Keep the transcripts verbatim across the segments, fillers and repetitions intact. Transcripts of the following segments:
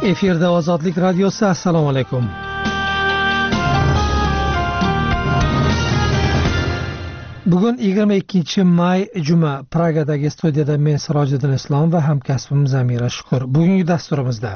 Efirda Ozodlik radiosi. Assalomu alaykum. Bugun yigirma ikkinchi may juma. Pragadagi studiyada men Sirojiddin Islom va hamkasbim Zamira Shukur. Bugungi dasturimizda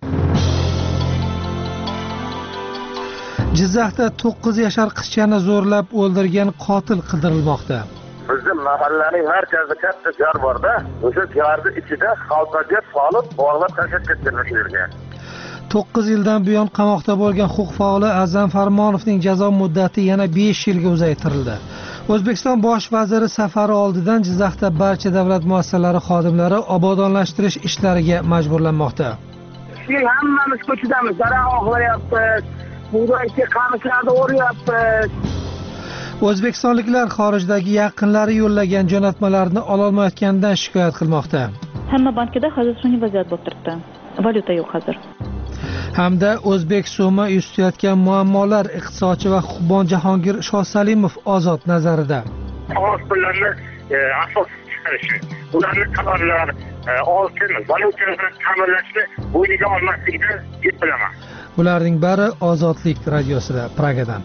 Jizzaxda to'qqiz yashar qizchani zo'rlab o'ldirgan qotil qidirilmoqda. Bizim mahallaning markazida katta jar borda, o'sha jarning ichida xaltaga solib, bog'lab tashlab ketgan. to'qqiz yildan buyon qamoqda bo'lgan huquq faoli Azam Farmonovning jazo muddati yana besh yilga uzaytirildi. O'zbekiston bosh vaziri safari oldidan Jizzaxda barcha davlat muassasalari xodimlari obodonlashtirish ishlariga majburlanmoqda. Biz hammamiz ko'chadamiz, daraxt o'g'layapmiz, bug'doyga qamishlarni o'ryapmiz. O'zbekistonliklar xorijdagi yaqinlari yo'llagan jo'natmalarni ololmayotganidan shikoyat qilmoqda. Hamma bankida hozir shunday vaziyat bo'lib turibdi. Valyuta yo'q hozir. Hamda o'zbek so'mi yuz tutayotgan muammolar iqtisodchi va huquqbon Jahongir Shosalimov ozod nazarida. Qog'oz pullarni asos chiqarishi, ularni tovarlar, oltin, valyutalarni ta'minlashni bo'yniga olmaslikni deb bilaman. Bularning bari Ozodlik radiosida Pragadan.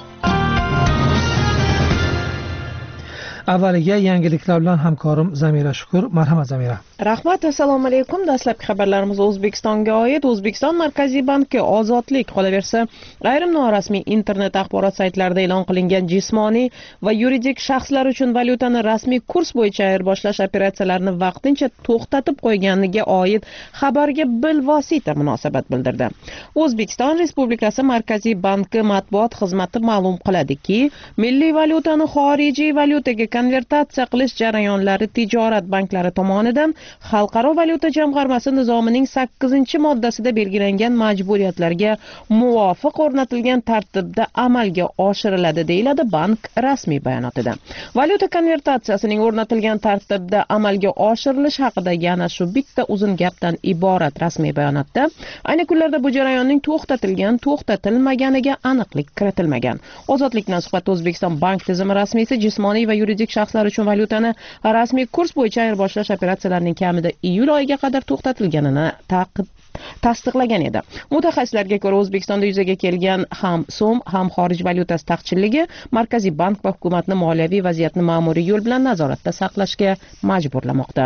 Avvaliga yangiliklar bilan hamkorim Zamira Shukur. Marhamat Zamira. Rahmat, assalomu alaykum. Dastlabki xabarlarimiz O'zbekistonga oid. O'zbekiston Markaziy banki Ozodlik, qolaversa, ayrim norasmiy internet axborot saytlarida e'lon qilingan jismoniy va yuridik shaxslar uchun valyutani rasmiy kurs bo'yicha ayirboshlash operatsiyalarini vaqtincha to'xtatib qo'yganiga oid xabarga bilvosita munosabat bildirdi. O'zbekiston Respublikasi Markaziy banki matbuot xizmati ma'lum qiladiki, milliy valyutani xorijiy valyutaga konvertatsiya qilish jarayonlari tijorat banklari tomonidan Xalqaro valyuta jamg'armasi nizomining sakkizinchi moddasida belgilangan majburiyatlarga muvofiq o'rnatilgan tartibda amalga oshiriladi, deyiladi bank rasmiy bayonotida. Valyuta konvertatsiyasining o'rnatilgan tartibda amalga oshirilishi haqida yana shu bitta uzun gapdan iborat rasmiy bayonotda ayni kunlarda bu jarayonning to'xtatilgan, to'xtatilmaganiga aniqlik kiritilmagan. Ozodlikdan suhbat O'zbekiston bank tizimi rasmiysi jismoniy va yuridik shaxslar uchun valyutani rasmiy kurs bo'yicha ayirboshlash operatsiyalarining kamida iyul oyiga qadar to'xtatilganini tasdiqlagan edi. Mutaxassislarga ko'ra, O'zbekistonda yuzaga kelgan ham so'm, ham xorij valyutasi taqchilligi Markaziy bank va hukumatni moliyaviy vaziyatni ma'muriy yo'l bilan nazoratda saqlashga majburlamoqda.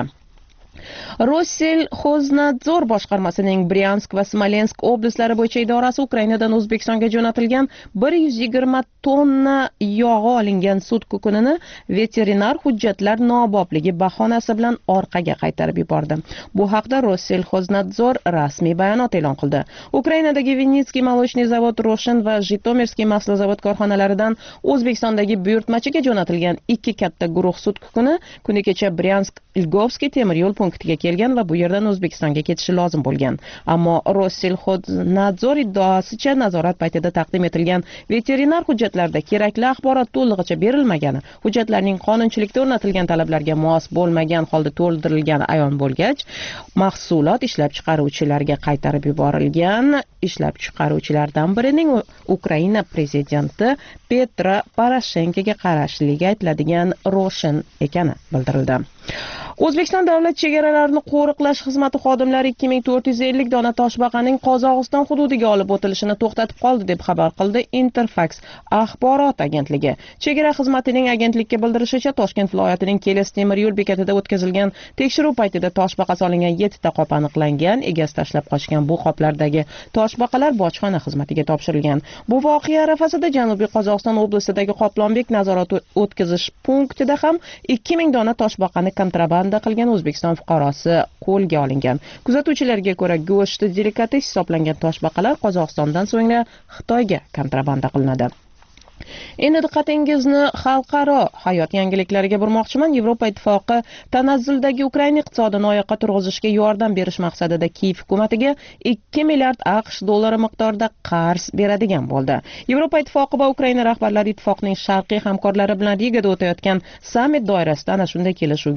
Rossel-Xoznadzor boshqarmasining Bryansk va Smolensk oblastlari bo'yicha idorasi Ukrainadan O'zbekistonga jo'natilgan bir yuz yigirma tonna yog'i olingan sut kukunini veterinar hujjatlar nobobligi bahonasi bilan orqaga qaytarib yubordi. Bu haqda Rossel-Xoznadzor rasmiy bayonot e'lon qildi. Ukrainadagi Vinnytskiy молочный zavod, Roshin va Jitomirskiy maslozavod korxonalaridan O'zbekistondagi buyurtmachiga jo'natilgan ikki katta guruh sut kukuni kuni kecha Bryansk-Ilgovskiy temir yo'l punktiga kelgan va bu yerdan O'zbekistonga ketishi lozim bo'lgan. Ammo Rossel-Xoznadzor iddaosicha nazorat paytida taqdim etilgan veterinar hujjatlarda kerakli axborot to'lig'icha berilmagani, hujjatlarning qonunchilikda o'rnatilgan talablarga mos bo'lmagan holda to'ldirilgani ayon bo'lgach, mahsulot ishlab chiqaruvchilarga qaytarib yuborilgan. Ishlab chiqaruvchilardan birining Ukraina prezidenti Petro Poroshenkoga qarashligi aytiladigan Roshin ekani bildirildi. O'zbekiston davlat chegaralarini qo'riqlash xizmati xodimlari ikki ming to'rt yuz ellik dona toshbaqaning Qozog'iston hududiga olib o'tilishini to'xtatib qoldi deb xabar qildi Interfax axborot agentligi. Chegara xizmatining agentlikka bildirishicha, Toshkent viloyatining Keles temir yo'l bekatida o'tkazilgan tekshiruv paytida toshbaqa solingan yettita qop aniqlangan. Egasi tashlab qochgan bu qoplardagi toshbaqalar bojxona xizmatiga topshirilgan. Bu voqea arafasida Janubiy Qozog'iston oblasidagi Qoplonbek nazorat o'tkazish punktida ham ikki ming dona toshbaqani kontrabanda qilgan O'zbekiston fuqarosi qo'lga olingan. Kuzatuvchilarga ko'ra, go'shti delikates hisoblangan toshbaqalar Qozog'istondan so'ngra Xitoyga kontrabanda qilinadi. Endi diqqatingizni xalqaro hayot yangiliklariga burmoqchiman. Yevropa ittifoqi tanazzuldagi Ukraina iqtisodini oyoqqa turg'izishga yordam berish maqsadida Kiyev hukumatiga ikki milliard AQSh dollari miqdorida qarz beradigan bo'ldi. Yevropa ittifoqi va Ukraina rahbarlari ittifoqning sharqiy hamkorlari bilan Rigada o'tayotgan sammit doirasida ana shunday kelishuvga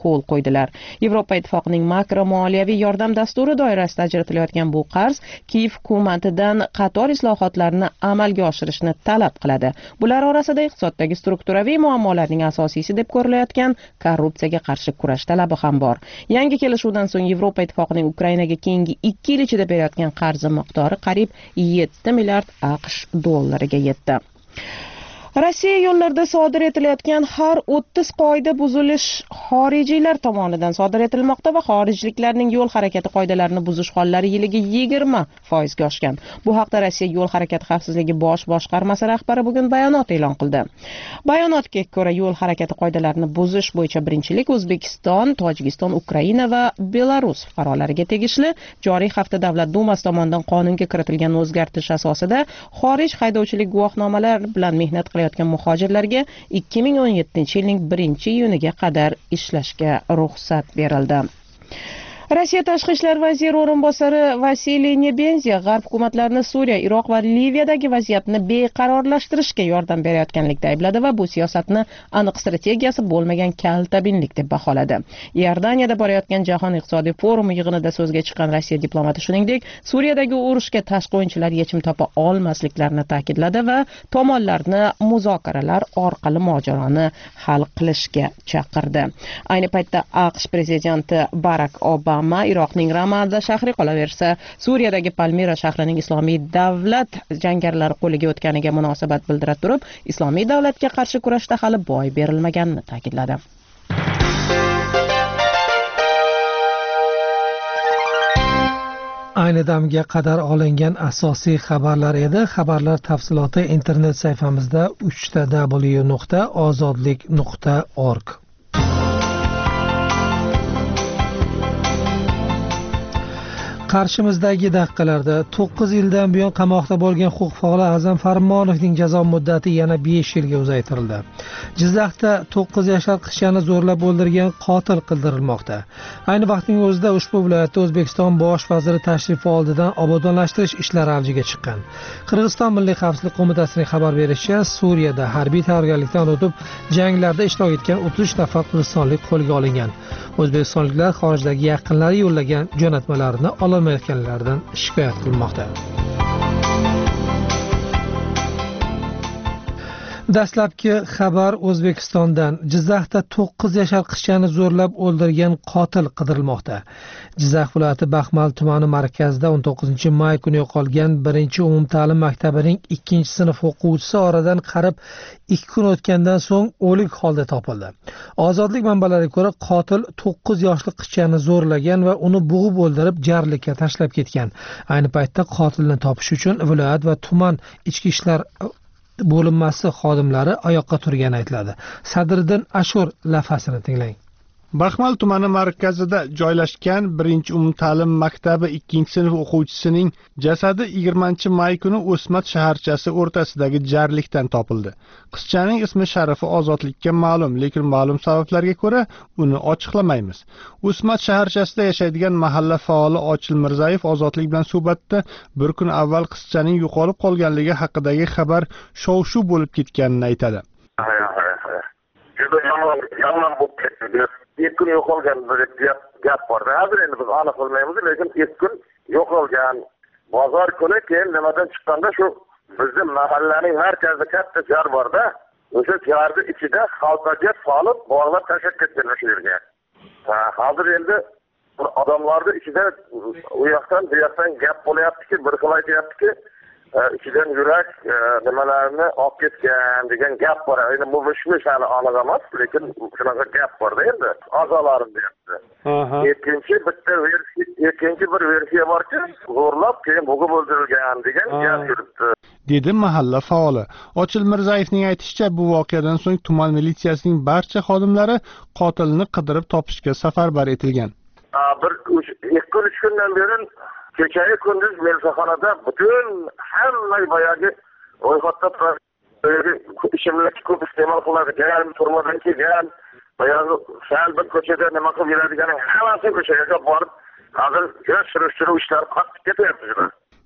qo'l qo'ydilar. Yevropa Ittifoqining makro moliyaviy yordam dasturi doirasida ajratilayotgan bu qarz Kiyev hukumatidan qator islohotlarni amalga oshirishni talab qiladi. Bular orasida iqtisodiy strukturaviy muammolarning asosiysi deb ko'rilayotgan korrupsiyaga qarshi kurash talabi ham bor. Yangi kelishuvdan so'ng Yevropa Ittifoqining Ukrainaga keyingi ikki yil ichida berayotgan qarzi miqdori qariyb yetti milliard AQSh dollariga yetdi. Rossiya yo'llarida sodir etilayotgan har o'ttiz qoida buzilish xorijiylar tomonidan sodir etilmoqda va xorijliklarning yo'l harakati qoidalarini buzish hollari yiliga yigirma foizga oshgan. Bu haqda Rossiya yo'l harakati xavfsizligi bosh boshqarmasi rahbari bugun bayonot e'lon qildi. Bayonotga ko'ra, yo'l harakati qoidalarini buzish bo'yicha birinchilik O'zbekiston, Tojikiston, Ukraina va Belarus fuqarolariga tegishli. Joriy hafta Davlat Dumasi tomonidan qonunga kiritilgan o'zgartirish asosida xorij haydovchilik guvohnomalari bilan mehnat qilayotgan muhojirlarga ikki ming o'n yettinchi yilning birinchi iyuniga qadar ishlashga ruxsat berildi. Rossiya tashqi ishlar vaziri o'rinbosari Vasiliy Nebenziya g'arb hukumatlarini Suriya, Iroq va Liviyadagi vaziyatni beqarorlashtirishga yordam berayotganlikda aybladi va bu siyosatni aniq strategiyasi bo'lmagan kaltabinlik deb baholadi. Iordaniyada borayotgan Jahon iqtisodiy forumi yig'inida so'zga chiqqan Rossiya diplomati shuningdek, Suriyadagi urushga tashqi o'yinchilar yechim topa olmasliklarini ta'kidladi va tomonlarni muzokaralar orqali mojaroni hal qilishga chaqirdi. Ayni paytda AQSh prezidenti Barak Obama Iroqning Ramada shahri, qolaversa Suriyadagi Palmira shahrining Islomiy davlat jangarilar qo'liga o'tganiga munosabat bildira turib, Islomiy davlatga qarshi kurashda hali boy berilmaganini ta'kidladi. Ayni damga qadar olingan asosiy xabarlar edi. Xabarlar tafsiloti internet sayfamizda uch ta w nuqta ozodlik nuqta org. Qarshimizdagi daqiqalarda to'qqiz yildan buyon qamoqda bo'lgan huquq faoli Azam Farmonovning jazo muddati yana besh yilga uzaytirildi. Jizzaxda to'qqiz yashar qizchani zo'rlab o'ldirgan qotil qidirilmoqda. Ayni vaqtning o'zida ushbu viloyatda O'zbekiston bosh vaziri tashrifi oldidan obodonlashtirish ishlari avjiga chiqqan. Qirg'iziston Milliy xavfsizlik qo'mitasining xabar berishicha, Suriyada harbiy tayyorgarlikdan o'tib janglarda ishtirok etgan o'ttiz uch nafar qirg'izistonlik qo'lga olingan. O'zbekistonliklar xorijdagi yaqinlari yo'llagan jo'natmalarni ololmayotganlardan shikoyat qilmoqda. Dastlabki xabar O'zbekistondan. Jizzaxda to'qqiz yashar qizchani zo'rlab o'ldirgan qotil qidirilmoqda. Jizzax viloyati Baxmal tumani markazida o'n to'qqizinchi may kuni yo'qolgan birinchi umumta'lim maktabining ikkinchi sinf o'quvchisi oradan qarib ikki kun o'tgandan so'ng o'lik holda topildi. Ozodlik manbalariga ko'ra, qotil to'qqiz yoshli qizchani zo'rlagan va uni bo'g'ib o'ldirib jarlikka tashlab ketgan. Ayni paytda qotilni topish uchun viloyat va tuman ichki ishlar bo'linmasi xodimlari oyoqqa turgani aytiladi. Sadriddin Ashur lafasini tinglang. Baxmal tumani markazida joylashgan birinchi umumta'lim maktabi ikkinchi sinf o'quvchisining jasadi yigirmanchi may kuni O'smat shaharchasi o'rtasidagi jarlikdan topildi. Qizchaning ismi Sharifa ozodlikka ma'lum, lekin ma'lum sabablarga ko'ra uni ochiqlamaymiz. O'smat shaharchasida yashaydigan mahalla faoli Ochil Mirzayev ozodlik bilan suhbatda bir kun avval qizchaning yo'qolib qolganligi haqidagi xabar shov-shuv bo'lib ketganini aytadi. İlk gün yo'qolgan bir gap bor. Hozir endi biz aniq bilmaymiz, lekin ilk kun yo'qolgan. Bozor kuni keyin nimadan chiqqanda shu bizning mahallaning markazida katta jar bor-da, o'sha jarni ichida xaltaga solib bog'lab tashlab ketgan o'sha yerga. Ha, hozir endi odamlarning ichida u yoqdan bu yoqdan gap bo'lyaptiki, bir xil aytyaptiki, ichidan yurak nimalarni olib ketgan degan gap bor. Endi bu mish-mish hali aniq emas, lekin shunaqa gap bor-da endi. A'zolarim deyapti. Ikkinchi bitta versiya, ikkinchi bir versiya borki, zo'rlab keyin bo'g'ib o'ldirilgan degan gap yuribdi. Dedi mahalla faoli. Ochil Mirzayevning aytishicha, bu voqeadan so'ng tuman militsiyasining barcha xodimlari qotilni qidirib topishga safarbar etilgan. Bir ikki uch kundan beri kechayu kunduz melisaxonada butun hamma boyagi ro'yxatda ishimlik ko'p iste'mol qiladigan, turmadan kelgan, boyagi sal bir ko'chada nima qilib yuradigan hammasi o'sha yerga borib, hozir surishtiruv ishlari qattiq ketyapti.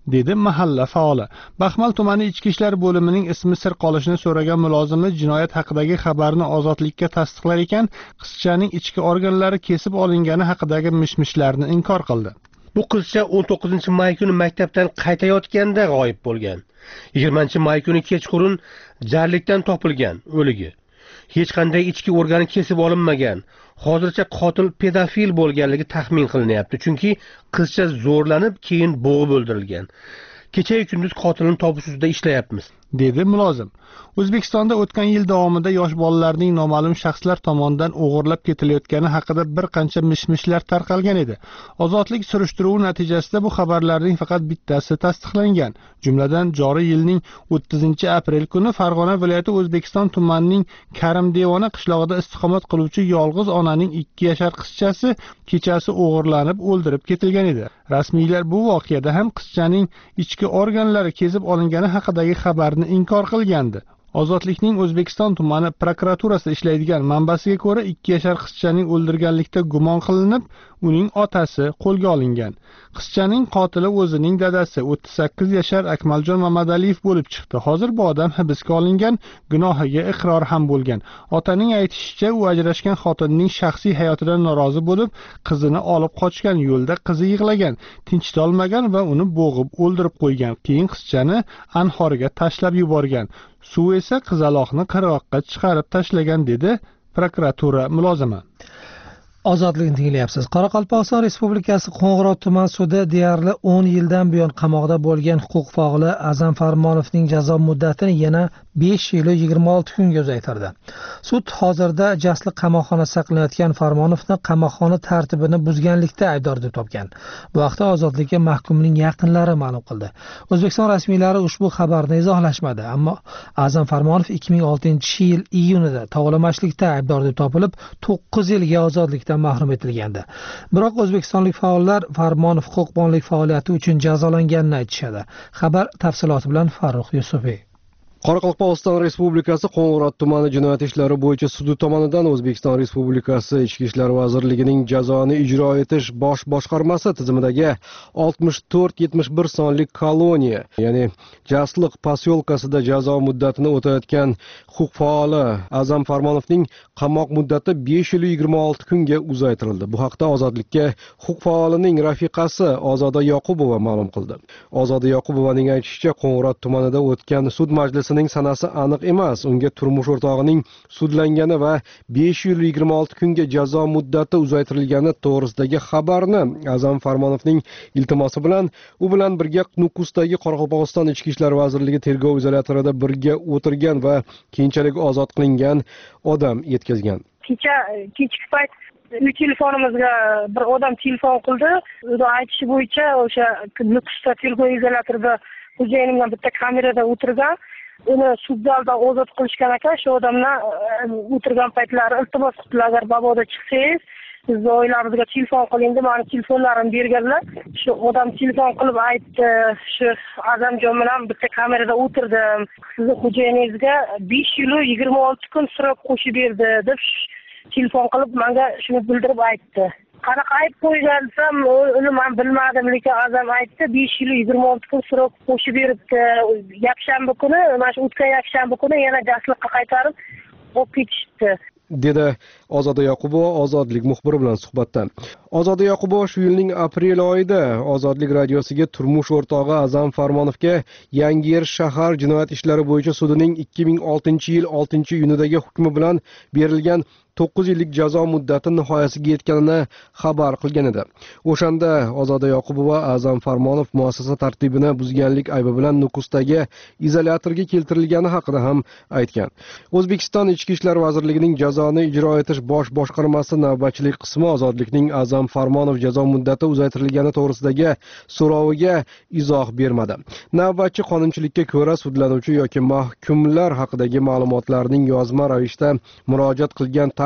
dedi mahalla faoli. Baxmal tumani ichki ishlar bo'limining ismi sir qolishini so'ragan mulozimi jinoyat haqidagi xabarni ozodlikka tasdiqlar ekan, qizchaning ichki organlari kesib olingani haqidagi mishmishlarni inkor qildi. Bu qizcha o'n to'qqizinchi may kuni maktabdan qaytayotganda g'oyib bo'lgan. yigirmanchi may kuni kechqurun jarlikdan topilgan o'ligi. Hech qanday ichki organi kesib olinmagan. Hozircha qotil pedofil bo'lganligi taxmin qilinyapti, chunki qizcha zo'rlanib, keyin bo'g'ib o'ldirilgan. Kecha-yu kunduz qotilni topish ustida ishlayapmiz, dedi mulozim. O'zbekistonda o'tgan yil davomida yosh bolalarning noma'lum shaxslar tomonidan o'g'irlab ketilayotgani haqida bir qancha mishmishlar tarqalgan edi. Ozodlik surishtiruvi natijasida bu xabarlarning faqat bittasi tasdiqlangan. Jumladan, joriy yilning o'ttizinchi aprel kuni Farg'ona viloyati O'zbekiston tumanining Karimdevona qishlog'ida istiqomat qiluvchi yolg'iz onaning ikki yashar qizchasi kechasi o'g'irlanib o'ldirib ketilgan edi. Rasmiylar bu voqeada ham qizchaning ichki organlari kesib olingani haqidagi xabarni inkor qilgandi. Ozodlikning O'zbekiston tumani prokuraturasida ishlaydigan manbasiga ko'ra, ikki yashar qizchaning o'ldirganlikda gumon qilinib, uning otasi qo'lga olingan. Qizchaning qotili o'zining dadasi o'ttiz sakkiz yashar Akmaljon Mamadaliyev bo'lib chiqdi. Hozir bu odam hibsga olingan, gunohiga iqror ham bo'lgan. Otaning aytishicha, u ajrashgan xotinining shaxsiy hayotidan norozi bo'lib, qizini olib qochgan, yo'lda qizi yig'lagan, tinchitolmagan va uni bo'g'ib o'ldirib qo'ygan. Keyin qizchani anhorga tashlab yuborgan. Suv esa qizaloqni qirg'oqqa chiqarib tashlagan, dedi prokuratura mulozimi. Ozodlikni tinglayapsiz. Qoraqalpog'iston Respublikasi Qo'ng'irot tuman sudi deyarli o'n yildan buyon qamoqda bo'lgan huquq faoli Azam Farmonovning jazo muddatini yana besh yil yigirma olti kunga uzaytirdi. Sud hozirda jasli qamoqxonada saqlanayotgan Farmonovni qamoqxona tartibini buzganlikda aybdor deb topgan. Bu haqda ozodlikka mahkumning yaqinlari ma'lum qildi. O'zbekiston rasmiylari ushbu xabarni izohlashmadi, ammo Azam Farmonov ikki ming oltinchi yil iyunida tovlamashlikda aybdor deb topilib, to'qqiz yilga ozodlik mahrum etilgandi. Biroq o'zbekistonlik faollar Farmonov huquqbonlik faoliyati uchun jazolanganini aytishadi. Xabar tafsiloti bilan Farruh Yusufiy. Qoraqalpog'iston Respublikasi Qo'ng'irot tumani jinoyat ishlari bo'yicha sudi tomonidan O'zbekiston Respublikasi Ichki ishlar vazirligining jazoni ijro etish bosh boshqarmasi tizimidagi oltmish to'rt yetmish bir sonli koloniya, ya'ni Jasliq posyolkasida jazo muddatini o'tayotgan huquq faoli Azam Farmonovning qamoq muddati besh yil yigirma olti kunga uzaytirildi. Bu haqda Ozodlikka huquq faolining rafiqasi Ozoda Yoqubova ma'lum qildi. Ozoda Yoqubovaning aytishicha, Qo'ng'irot tumanida o'tgan sud majlisi ning sanasi aniq emas. Unga turmush o'rtog'ining sudlangani va besh yil yigirma olti kunga jazo muddati uzaytirilgani to'g'risidagi xabarni Azam Farmonovning iltimosi bilan u bilan birga Nukusdagi Qoraqalpog'iston Ichki ishlar vazirligi tergov izolyatorida birga o'tirgan va keyinchalik ozod qilingan odam yetkazgan. Kecha kechki payt uy telefonimizga bir odam telefon qildi. Uni aytishi bo'yicha o'sha Nukusda tergov izolyatorida xo'jayinimga bitta kamerada o'tirgan. Uni sud zalida ozod qilishgan ekan. Shu odamlar o'tirgan paytlari iltimos qildilar, agar mabodo chiqsangiz sizni oilamizga telefon qiling deb mani telefonlarimni berganlar. Shu odam telefon qilib aytdi, shu Azamjon bilan bitta kamerada o'tirdim. Sizni xo'jayiningizga besh yil yigirma olti kun srok qo'shib berdi deb telefon qilib menga shuni bildirib aytdi. Qanaqa ayb qo'ygan desam, uni men bilmadim, lekin Azam aytdi, besh yil yigirma olti kun srok qo'shib beribdi. Yakshanba kuni, mana shu o'tgan yakshanba kuni yana jasliqqa qaytarib olib ketishdi, dedi Ozoda Yoqubova Ozodlik muxbiri bilan suhbatda. Ozoda Yoqubova shu yilning aprel oyida Ozodlik radiosiga turmush o'rtog'i Azam Farmonovga Yangiyer shahar jinoyat ishlari bo'yicha sudining ikki ming oltinchi yil oltinchi iyunidagi hukmi bilan berilgan to'qqiz yillik jazo muddati nihoyasiga yetganini xabar qilgan edi. O'shanda Ozoda Yoqubova Azam Farmonov muassasa tartibini buzganlik aybi bilan Nukusdagi izolyatorga keltirilgani haqida ham aytgan. O'zbekiston Ichki ishlar vazirligining jazoni ijro etish bosh boshqarmasi navbatchilik qismi Ozodlikning Azam Farmonov jazo muddati uzaytirilgani to'g'risidagi so'roviga izoh bermadi. Navbatchi qonunchilikka ko'ra sudlanuvchi yoki mahkumlar haqidagi ma'lumotlarning yozma ravishda murojaat qilgan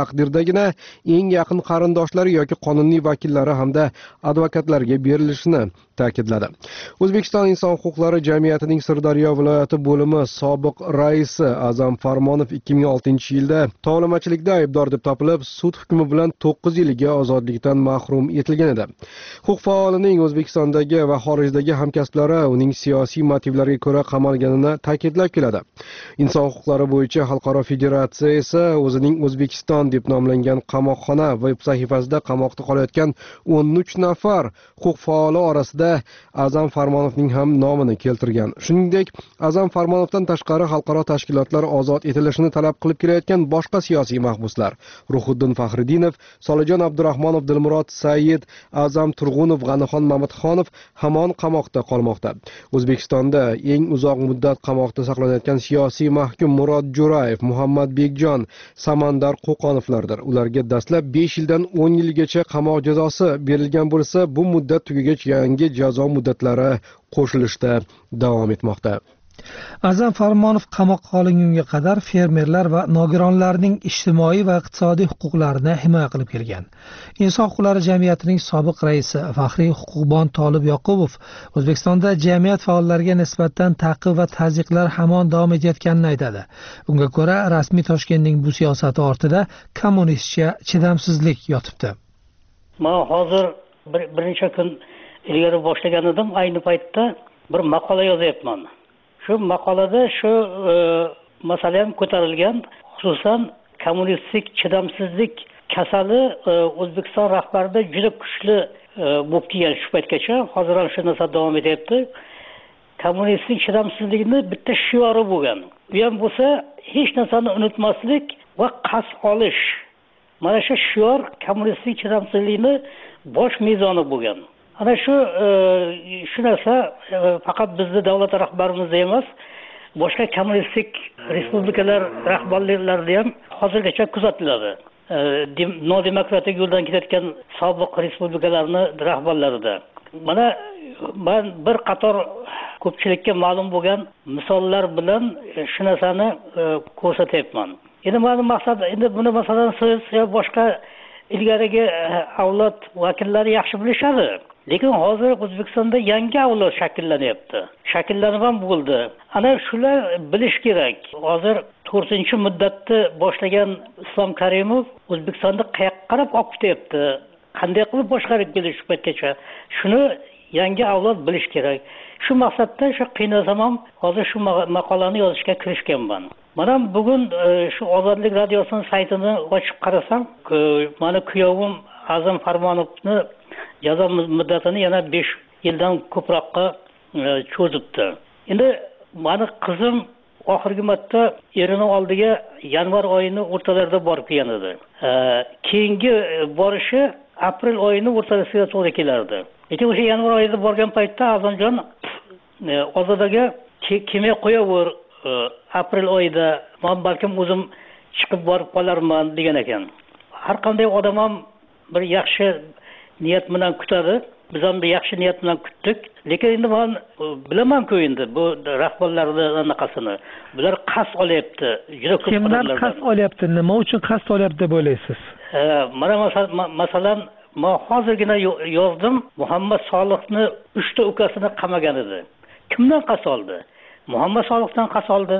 taqdirdagina eng yaqin qarindoshlari yoki qonuniy vakillari hamda advokatlarga berilishini ta'kidladi. O'zbekiston Inson huquqlari jamiyatining Sirdaryo viloyati bo'limi sobiq raisi A'zam Farmonov ikki ming oltinchi yilda tovlamachilikda aybdor deb topilib, sud hukmi bilan to'qqiz yilga ozodlikdan mahrum etilgan edi. Huquq faolining O'zbekistondagi va xorijdagi hamkasblari uning siyosiy motivlarga ko'ra qamalganini ta'kidlab keladi. Inson huquqlari bo'yicha xalqaro federatsiya esa o'zining O'zbekiston deb nomlangan qamoqxona veb sahifasida qamoqda qolayotgan o'n uch nafar huquq faoli orasida A'zam Farmonovning ham nomini keltirgan. Shuningdek, A'zam Farmonovdan tashqari xalqaro tashkilotlar ozod etilishini talab qilib kelayotgan boshqa siyosiy mahbuslar Ruhiddin Faxriddinov, Solijon Abdurahmonov, Dilmurod Said, A'zam Turg'unov, G'anixon Mamatxonov hamon qamoqda qolmoqda. O'zbekistonda eng uzoq muddat qamoqda saqlanayotgan siyosiy mahkum Murod Jo'rayev, Muhammad Bekjon, Samandar Qo'qonovlardir. Ularga dastlab besh yildan o'n yilgacha qamoq jazosi berilgan bo'lsa, bu muddat tugagach yangi jazo muddatlari qo'shilishda davom etmoqda. A'zam Farmonov qamoqqa olingunga qadar fermerlar va nogironlarning ijtimoiy va iqtisodiy huquqlarini himoya qilib kelgan. Inson huquqlari jamiyatining sobiq raisi faxriy huquqbon Tolib Yoqubov O'zbekistonda jamiyat faollariga nisbatan ta'qib va tazyiqlar hamon davom etayotganini aytadi. Unga ko'ra, rasmiy Toshkentning bu siyosati ortida kommunistcha chidamsizlik yotibdi. Men hozir bir birinchi kun ilgari boshlagan edim, ayni paytda bir maqola yozyapman. Shu maqolada shu e, masala ham ko'tarilgan, xususan kommunistik chidamsizlik kasali e, O'zbekiston rahbarida juda kuchli e, bo'lib kelgan shu paytgacha, hozir ham shu narsa davom etyapti. Kommunistik chidamsizlikni bitta shiori bo'lgan. U ham bo'lsa, hech narsani unutmaslik va qasd olish. Mana shu shior kommunistik chidamsizlikni bosh mezoni bo'lgan. Ana shu shu narsa faqat bizning davlat rahbarimizda emas, boshqa kommunistik respublikalar rahbarlarida ham hozirgacha kuzatiladi. Nodemokratik yo'ldan ketayotgan sobiq respublikalarni rahbarlarida. Mana men bir qator ko'pchilikka ma'lum bo'lgan misollar bilan shu narsani ko'rsatyapman. Endi mening maqsadim, endi buni masalan siz yo boshqa ilgarigi avlod vakillari yaxshi bilishadi. Lekin hozir O'zbekistonda yangi avlod shakllanyapti. Shakllanib ham bo'ldi. Ana shular bilish kerak. Hozir to'rtinchi muddatni boshlagan Islom Karimov O'zbekistonni qayoqqa qarab olib ketyapti? Qanday qilib boshqarib kelish shu paytgacha? Shuni yangi avlod bilish kerak. Shu maqsadda shu qiynalsam ham hozir shu maqolani yozishga kirishganman. Mana bugun shu Ozodlik radiosining saytini ochib qarasam, meni kuyovim A'zam Farmonovni jazo muddatini yana besh yildan ko'proqqa cho'zibdi. Endi meni qizim oxirgi marta erining oldiga yanvar oyining o'rtalarida borib kelgan edi. Keyingi borishi aprel oyining o'rtasiga to'g'ri kelardi. Lekin o'sha yanvar oyida borgan paytda A'zamjon Ozodaga kelmay qo'yaver, aprel oyida men balkim o'zim chiqib borib qolarman degan ekan. Har qanday odam ham bir yaxshi niyat bilan kutadi. Biz ham bir yaxshi niyat bilan kutdik. Lekin endi men bilaman-ku endi bu rahbarlarning anaqasini. Bular qasd olyapti. Juda ko'p kimlar qasd olyapti? Nima uchun qasd olyapti deb o'ylaysiz? Mana masalan, men hozirgina yozdim, Muhammad Solihni uchta ukasini qamagan edi. Kimdan qasd oldi? Muhammad Solihdan qasd oldi.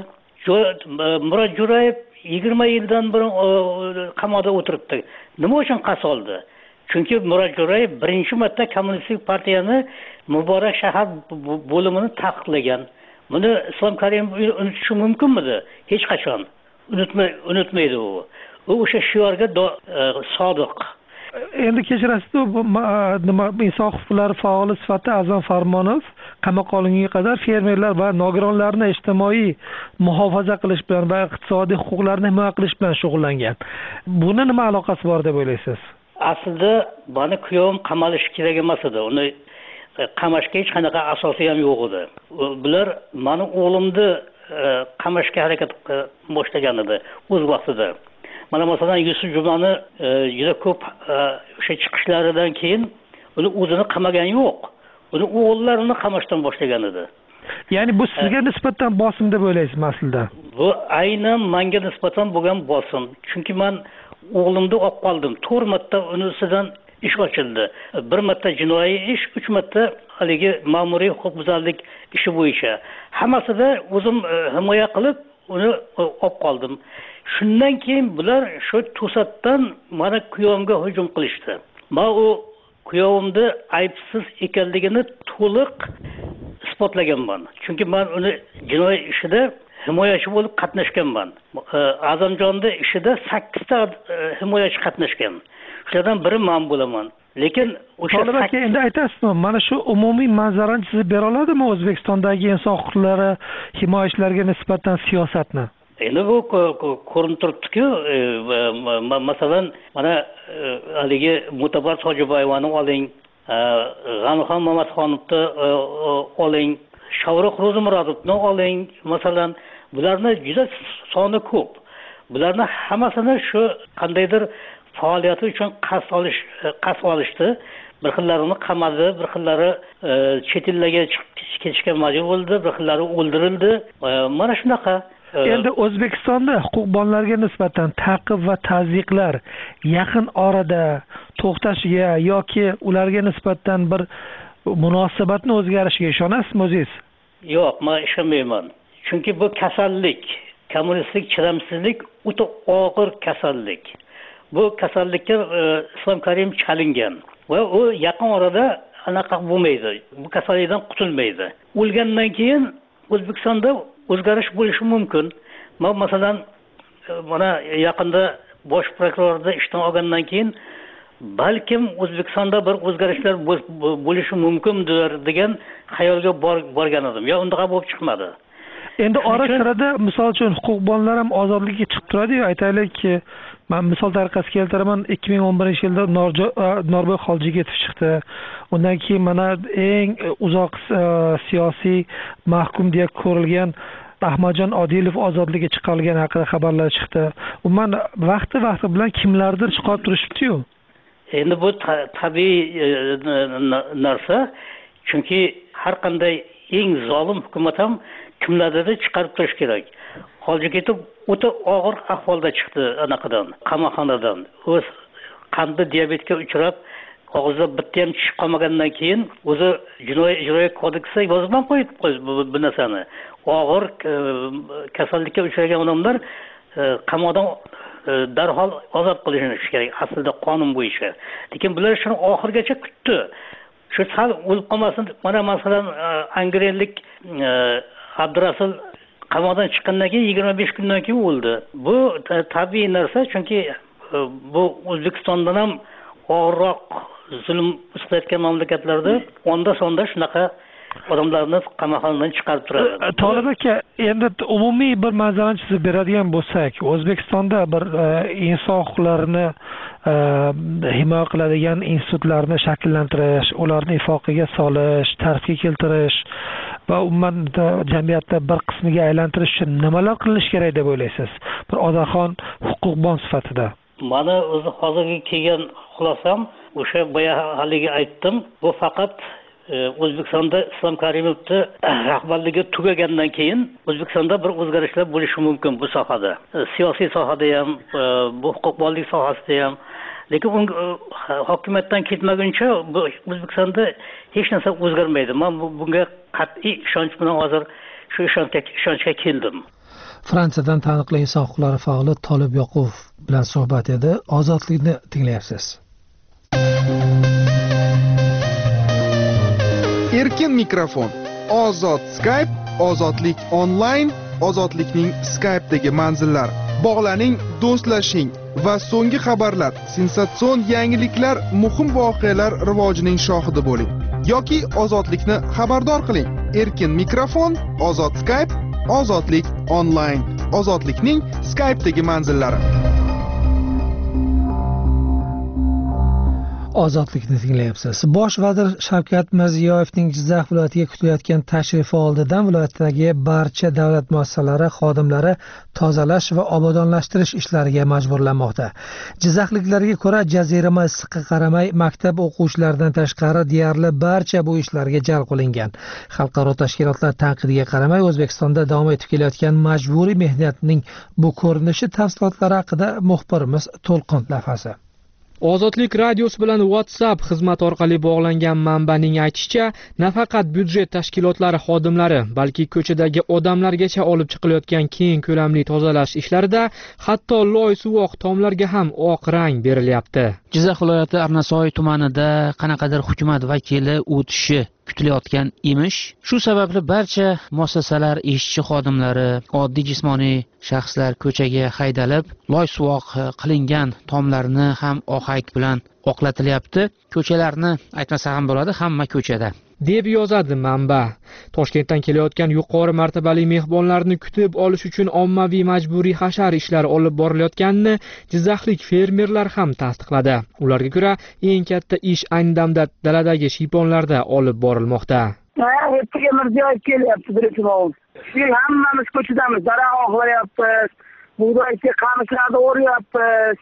Murod Jo'rayev yigirma yildan burun qamoqda o'tiribdi. Nima uchun qasd oldi? Chunki Murod Jo'rayev birinchi marta kommunistik partiyani Muborak shahar bo'limini taqiqlagan. Buni Islom Karimov unutishi mumkinmidi? Hech qachon unutmay unutmaydi u. U o'sha shiorga sodiq. Endi kechirasiz, nima inson huquqlari faoli sifatida A'zam Farmonov qamoqqa olingunga qadar fermerlar va nogironlarni ijtimoiy muhofaza qilish bilan va iqtisodiy huquqlarini himoya qilish bilan shug'ullangan. Buni nima aloqasi bor deb o'ylaysiz? Aslida meni kuyovim qamalishi kerak emas edi. Uni qamashga hech qanaqa asosi ham yo'q edi. Bular meni o'g'limni qamashga harakat boshlagan edi o'z vaqtida. Mana masalan Yusuf Jumani juda ko'p o'sha chiqishlaridan keyin uni o'zini qamagan yo'q. Uni o'g'illarini qamashdan boshlagan edi. Ya'ni bu sizga nisbatan bosim deb o'ylaysizmi aslida? Bu aynan menga nisbatan bo'lgan bosim. Chunki men o'g'limni olib qoldim. to'rt marta unisidan ish ochildi. Bir marta jinoiy ish, uch marta haligi ma'muriy huquqbuzarlik ishi bo'yicha. Hammasida o'zim himoya qilib uni olib qoldim. Shundan keyin bular shu to'satdan mana kuyovimga hujum qilishdi. Men u kuyovimni aybsiz ekanligini to'liq isbotlaganman. Chunki men uni jinoiy ishida himoyachi bo'lib qatnashganman. Azamjonda ishida sakkizta himoyachi qatnashgan. Shulardan biri men bo'laman. Lekin o'sha Tolibga endi aytasizmi, mana shu umumiy manzarani chizib bera oladimi O'zbekistondagi inson huquqlari himoyachilarga nisbatan siyosatni? Endi bu ko'rinib turibdi-ku, masalan, mana haligi Mutabar Hojiboyevani oling, G'anixon Mamatxonovni oling, Shavruq Ro'zimurodovni oling, masalan, bularni juda soni ko'p. Bularni hammasini shu qandaydir faoliyati uchun qasd olish qasd olishdi. Bir xillarini qamadi, bir xillari chet ellarga ketishga majbur bo'ldi, bir xillari o'ldirildi. Mana shunaqa. Endi O'zbekistonda huquqbonlarga nisbatan ta'qib va tazyiqlar yaqin orada to'xtashiga yoki ularga nisbatan bir munosabatni o'zgarishiga ishonasizmi o'zingiz? Yo'q, men ishonmayman. Chunki bu kasallik, kommunistlik chidamsizlik o'ta og'ir kasallik. Bu kasallikka Islom Karimov chalingan va u yaqin orada anaqa bo'lmaydi. Bu kasallikdan qutulmaydi. O'lgandan keyin O'zbekistonda o'zgarish bo'lishi mumkin. Men masalan mana yaqinda bosh prokurorda ishdan olgandan keyin balkim O'zbekistonda bir o'zgarishlar bo'lishi mumkindir degan xayolga borgan edim. Yo, undaqa bo'lib chiqmadi. Endi ora-sirada misol uchun huquqbonlar ham ozodlikka chiqib turadi-yu, aytaylik, men misol tariqasida keltiraman, ikki ming o'n birinchi yilda Norboy Xoljigetov chiqdi. Undan keyin mana eng uzoq siyosiy mahkum deya ko'rilgan Ahmadjon Odilov ozodlikka chiqarilgani haqida xabarlar chiqdi. Umuman vaqti-vaqti bilan kimlardir chiqib turishibdi-yu. Endi bu tabiiy narsa, chunki har qanday eng zolim hukumat ham kimlardir chiqarib turish kerak. Xoljigetov o'ta og'ir ahvolda chiqdi anaqadan, qamoqxonadan. O'z qandli diabetga uchrab, og'zida bitta ham tish qolmagandan keyin o'zi jinoiy ijroiya kodeksiga yozib qo'yib qo'ydi bu narsani. Og'ir kasallikka uchragan odamlar qamoqdan darhol ozod qilinishi kerak aslida qonun bo'yicha. Lekin bular shuni oxirgacha kutdi. Shu sal o'lib qolmasin. Mana masalan angrenlik Abdurasul qamoqdan chiqqandan keyin yigirma besh kundan keyin o'ldi. Bu tabiiy narsa, chunki bu O'zbekistondan ham og'irroq zulm ustayotgan mamlakatlarda onda sonda shunaqa odamlarni qamoqxonadan chiqarib turadi. Tolib aka, endi umumiy bir manzarani chizib beradigan bo'lsak, O'zbekistonda bir inson huquqlarini himoya qiladigan institutlarni shakllantirish, ularni ifoqaga solish, tartibga keltirish va umuman jamiyatda bir qismiga aylantirish uchun nimalar qilinishi kerak deb o'ylaysiz? Bir odaxon huquqbon sifatida. Mana o'zi hozirgi kelgan xulosam o'sha boya haliga aytdim, bu faqat O'zbekistonda Islom Karimovni rahbarligi tugagandan keyin O'zbekistonda bir o'zgarishlar bo'lishi mumkin bu sohada. Siyosiy sohada ham, bu huquqbonlik sohasida ham. Lekin hokimiyatdan ketmaguncha O'zbekistonda hech narsa o'zgarmaydi. Men bunga qat'iy ishonch bilan hozir shu ishonchga keldim. Fransiyadan taniqli inson huquqlari faoli Tolib Yoqubov bilan suhbat edi. Ozodlikni tinglayapsiz. Erkin mikrofon, ozod Skype, ozodlik onlayn, ozodlikning Skype'dagi manzillari. Bog'laning, do'stlashing va so'nggi xabarlar, sensatsion yangiliklar, muhim voqealar rivojining shohidi bo'ling. Yoki ozodlikni xabardor qiling. Erkin mikrofon, ozod Skype, ozodlik onlayn, ozodlikning Skype'dagi manzillari. Ozodlikni tinglayapsiz. Bosh vazir Shavkat Mirziyoyevning Jizzax viloyatiga kutilayotgan tashrifi oldidan viloyatdagi barcha davlat muassasalari xodimlari tozalash va obodonlashtirish ishlariga majburlanmoqda. Jizzaxliklarga ko'ra, jazirama issiqqa qaramay maktab o'quvchilaridan tashqari deyarli barcha bu ishlarga jalb qilingan. Xalqaro tashkilotlar tanqidiga qaramay, O'zbekistonda davom etib kelayotgan majburiy mehnatning bu ko'rinishi tafsilotlari haqida muxbirimiz To'lqin Lafasi. Ozodlik radiosi bilan WhatsApp xizmati orqali bog'langan manbaning aytishicha, nafaqat byudjet tashkilotlari xodimlari, balki ko'chadagi odamlargacha olib chiqilayotgan keng ko'lamli tozalash ishlarida hatto loy suvoq tomlarga ham oq rang berilyapti. Jizzax viloyati Arnasoy tumanida qanaqadir hukumat vakili o'tishi kutilayotgan emish. Shu sababli barcha muassasalar ishchi xodimlari, oddiy jismoniy shaxslar ko'chaga haydalib, loy suvoq qilingan tomlarni ham ohak bilan oqlatilyapti. Ko'chalarni aytmasa ham bo'ladi, hamma ko'chada deb yozadi manba. Toshkentdan kelayotgan yuqori martabali mehmonlarni kutib olish uchun ommaviy majburiy hashar ishlari olib borilayotganini jizzaxlik fermerlar ham tasdiqladi. Ularga ko'ra, eng katta ish ayni damda daladagi shiyponlarda olib borilmoqda. Ertaga Mirziyoyev kelyapti, birinchi o'g'il. Biz hammamiz ko'chadamiz, daraxt oqlayapmiz, bug'doyga qamishlarni o'ryapmiz.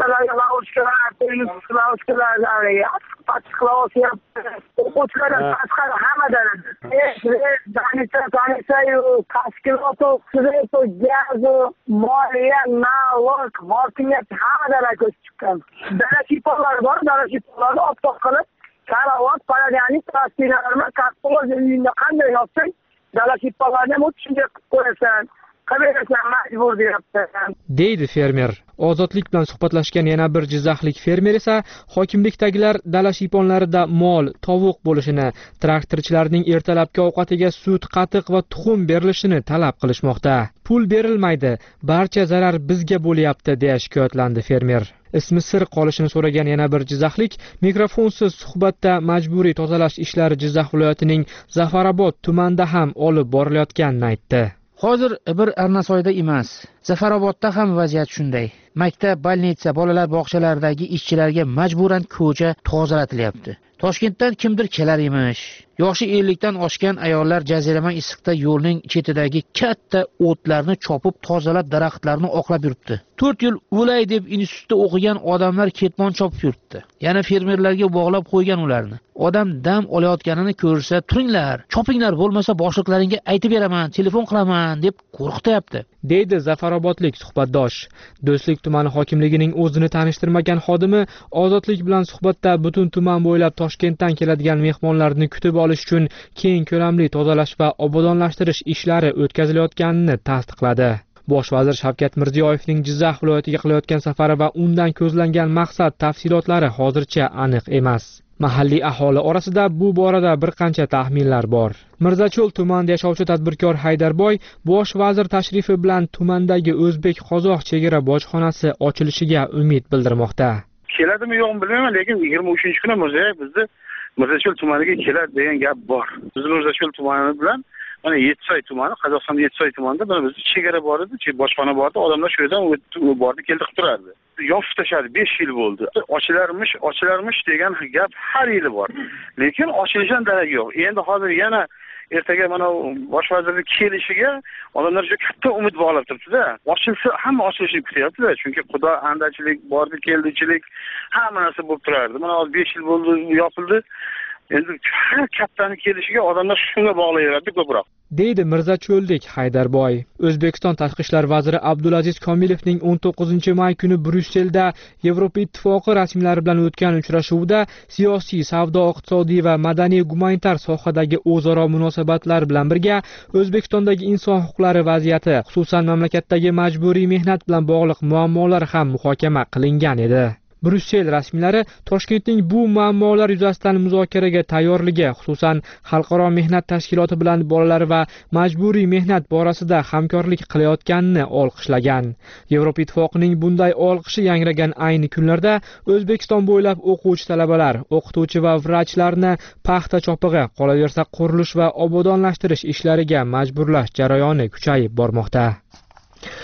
deydi fermer. Ozodlik bilan suhbatlashgan yana bir jizzaxlik fermer esa hokimlikdagilar dala shiyponlarida mol, tovuq bo'lishini, traktorchilarning ertalabki ovqatiga sut, qatiq va tuxum berilishini talab qilishmoqda. Pul berilmaydi, barcha zarar bizga bo'lyapti deya shikoyatlandi fermer. Ismi sir qolishini so'ragan yana bir jizzaxlik mikrofonsiz suhbatda majburiy tozalash ishlari Jizzax viloyatining Zafarobod tumanida ham olib borilayotganini aytdi. Hozir bir Arnasoyda emas, Zafarobodda ham vaziyat shunday. Maktab, bolnitsa, bolalar bog'chalaridagi ishchilarga majburan ko'cha tozalatilyapti. Toshkentdan kimdir kelar emish. Yoshi ellikdan oshgan ayollar jazirama issiqda yo'lning chetidagi katta o'tlarni chopib tozalab, daraxtlarni oqlab yuribdi. to'rt yil o'lay deb institutda o'qigan odamlar ketmon chopib yuribdi. Yana fermerlarga bog'lab qo'ygan ularni. Odam dam olayotganini ko'rsa, turinglar, chopinglar, bo'lmasa boshliqlaringga aytib beraman, telefon qilaman deb qo'rqityapti, deydi Zafarobodlik suhbatdosh. Do'stlik tumani hokimligining o'zini tanishtirmagan xodimi Ozodlik bilan suhbatda butun tuman bo'ylab Toshkentdan keladigan mehmonlarni kutib olish uchun keng ko'lamli tozalash va obodonlashtirish ishlari o'tkazilayotganini tasdiqladi. Bosh vazir Shavkat Mirziyoyevning Jizzax viloyatiga qilayotgan safari va undan ko'zlangan maqsad tafsilotlari hozircha aniq emas. Mahalliy aholi orasida bu borada bir qancha taxminlar bor. Mirzacho'l tumanida yashovchi tadbirkor Haydarboy bosh vazir tashrifi bilan tumandagi o'zbek-qozoq chegara bojxonasi ochilishiga umid bildirmoqda. Keladimi yo'qmi bilmayman, lekin yigirma uchinchi kuni Mirziyoyev bizni Mirzacho'l tumaniga keladi degan gap bor. Biz Mirzacho'l tumani bilan mana Yetsoy tumani, Qozog'istonda Yetsoy tumanida mana bizning chegara bor edi, bojxona bor edi, odamlar shu yerdan o'tib bordi, keldi qilib turardi. Yopib tashladi, besh yil bo'ldi. Ochilarmish, ochilarmish degan gap har yili bor. Lekin ochilishdan darak yo'q. Endi hozir yana ertaga mana bosh vazirning kelishiga odamlar juda katta umid bog'lab turibdi-da. Ochilsa hamma ochilishini kutyapti-da, chunki xudo andachilik, bordi keldichilik, hamma narsa bo'lib turardi. Mana hozir besh yil bo'ldi, yopildi. Endi har kattani kelishiga odamlar shunga bog'layveradi ko'proq, deydi Mirzacho'ldik Haydarboy. O'zbekiston tashqi ishlar vaziri Abdulaziz Komilovning o'n to'qqizinchi may kuni Bryusselda Yevropa Ittifoqi rasmiylari bilan o'tgan uchrashuvda siyosiy, savdo, iqtisodiy va madaniy-gumanitar sohadagi o'zaro munosabatlar bilan birga O'zbekistondagi inson huquqlari vaziyati, xususan mamlakatdagi majburiy mehnat bilan bog'liq muammolar ham muhokama qilingan edi. Bryussel rasmiylari Toshkentning bu muammolar yuzasidan muzokaraga tayyorligi, xususan Xalqaro mehnat tashkiloti bilan bolalar va majburiy mehnat borasida hamkorlik qilayotganini olqishlagan. Yevropa Ittifoqining bunday olqishi yangragan ayni kunlarda O'zbekiston bo'ylab o'quvchi talabalar, o'qituvchi va vrachlarni paxta chopig'i, qolaversa qurilish va obodonlashtirish ishlariga majburlash jarayoni kuchayib bormoqda.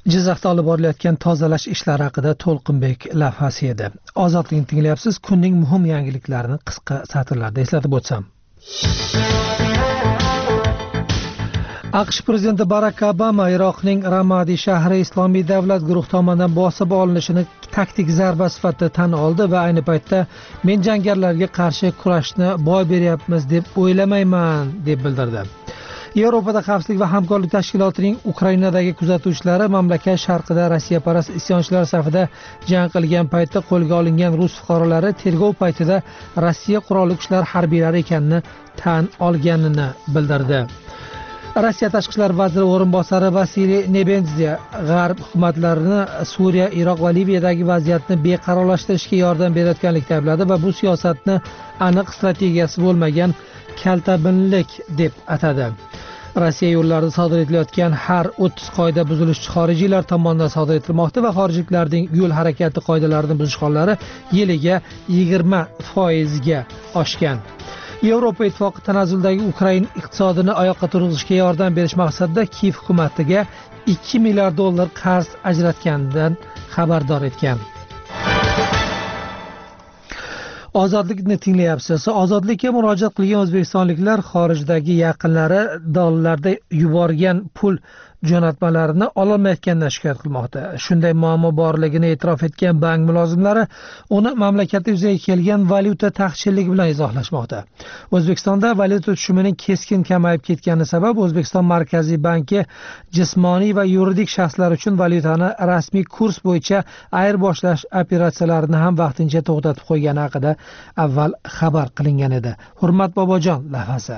Jizzaxda olib borilayotgan tozalash ishlari haqida To'lqinbek lavhasi edi. Ozodlikni tinglayapsiz. Kunning muhim yangiliklarini qisqa satrlarda eslatib o'tsam. AQSh prezidenti Barak Obama Iroqning Ramadi shahri Islomiy davlat guruhi tomonidan bosib olinishini taktik zarba sifatida tan oldi va ayni paytda men jangarilarga qarshi kurashni boy beryapmiz deb o'ylamayman deb bildirdi. Yevropada xavfsizlik va hamkorlik tashkilotining Ukrainadagi kuzatuvchilari mamlakat sharqida Rossiyaparast isyonchilar safida jang qilgan paytda qo'lga olingan rus fuqarolari tergov paytida Rossiya qurolli kuchlar harbiylari ekanini tan olganini bildirdi. Rossiya tashqi ishlar vaziri o'rinbosari Vasiliy Nebenzia g'arb hukumatlarini Suriya, Iroq va Liviyadagi vaziyatni beqarorlashtirishga yordam berayotganlikda aybladi va bu siyosatni aniq strategiyasi bo'lmagan kaltabinlik deb atadi. Rossiya yo'llarida sodir etilayotgan har o'ttiz qoida buzilishi xorijiylar tomonidan sodir etilmoqda va xorijliklarning yo'l harakati qoidalarini buzish hollari yiliga yigirma foizga oshgan. Yevropa Ittifoqi tanazzuldagi Ukraina iqtisodini oyoqqa turg'izishga yordam berish maqsadida Kiyev hukumatiga ikki milliard dollar qarz ajratganidan xabardor etgan. Ozodlikni tinglayapsiz. Ozodlikka murojaat qilgan o'zbekistonliklar xorijdagi yaqinlari dollarda yuborgan pul jo'natmalarini ololmayotganidan shikoyat qilmoqda. Shunday muammo borligini e'tirof etgan bank mulozimlari uni mamlakatda yuzaga kelgan valyuta taqchilligi bilan izohlashmoqda. O'zbekistonda valyuta tushumining keskin kamayib ketgani sabab O'zbekiston Markaziy banki jismoniy va yuridik shaxslar uchun valyutani rasmiy kurs bo'yicha ayirboshlash operatsiyalarini ham vaqtincha to'xtatib qo'ygani haqida avval xabar qilingan edi. Hurmat Bobojon lavhasi.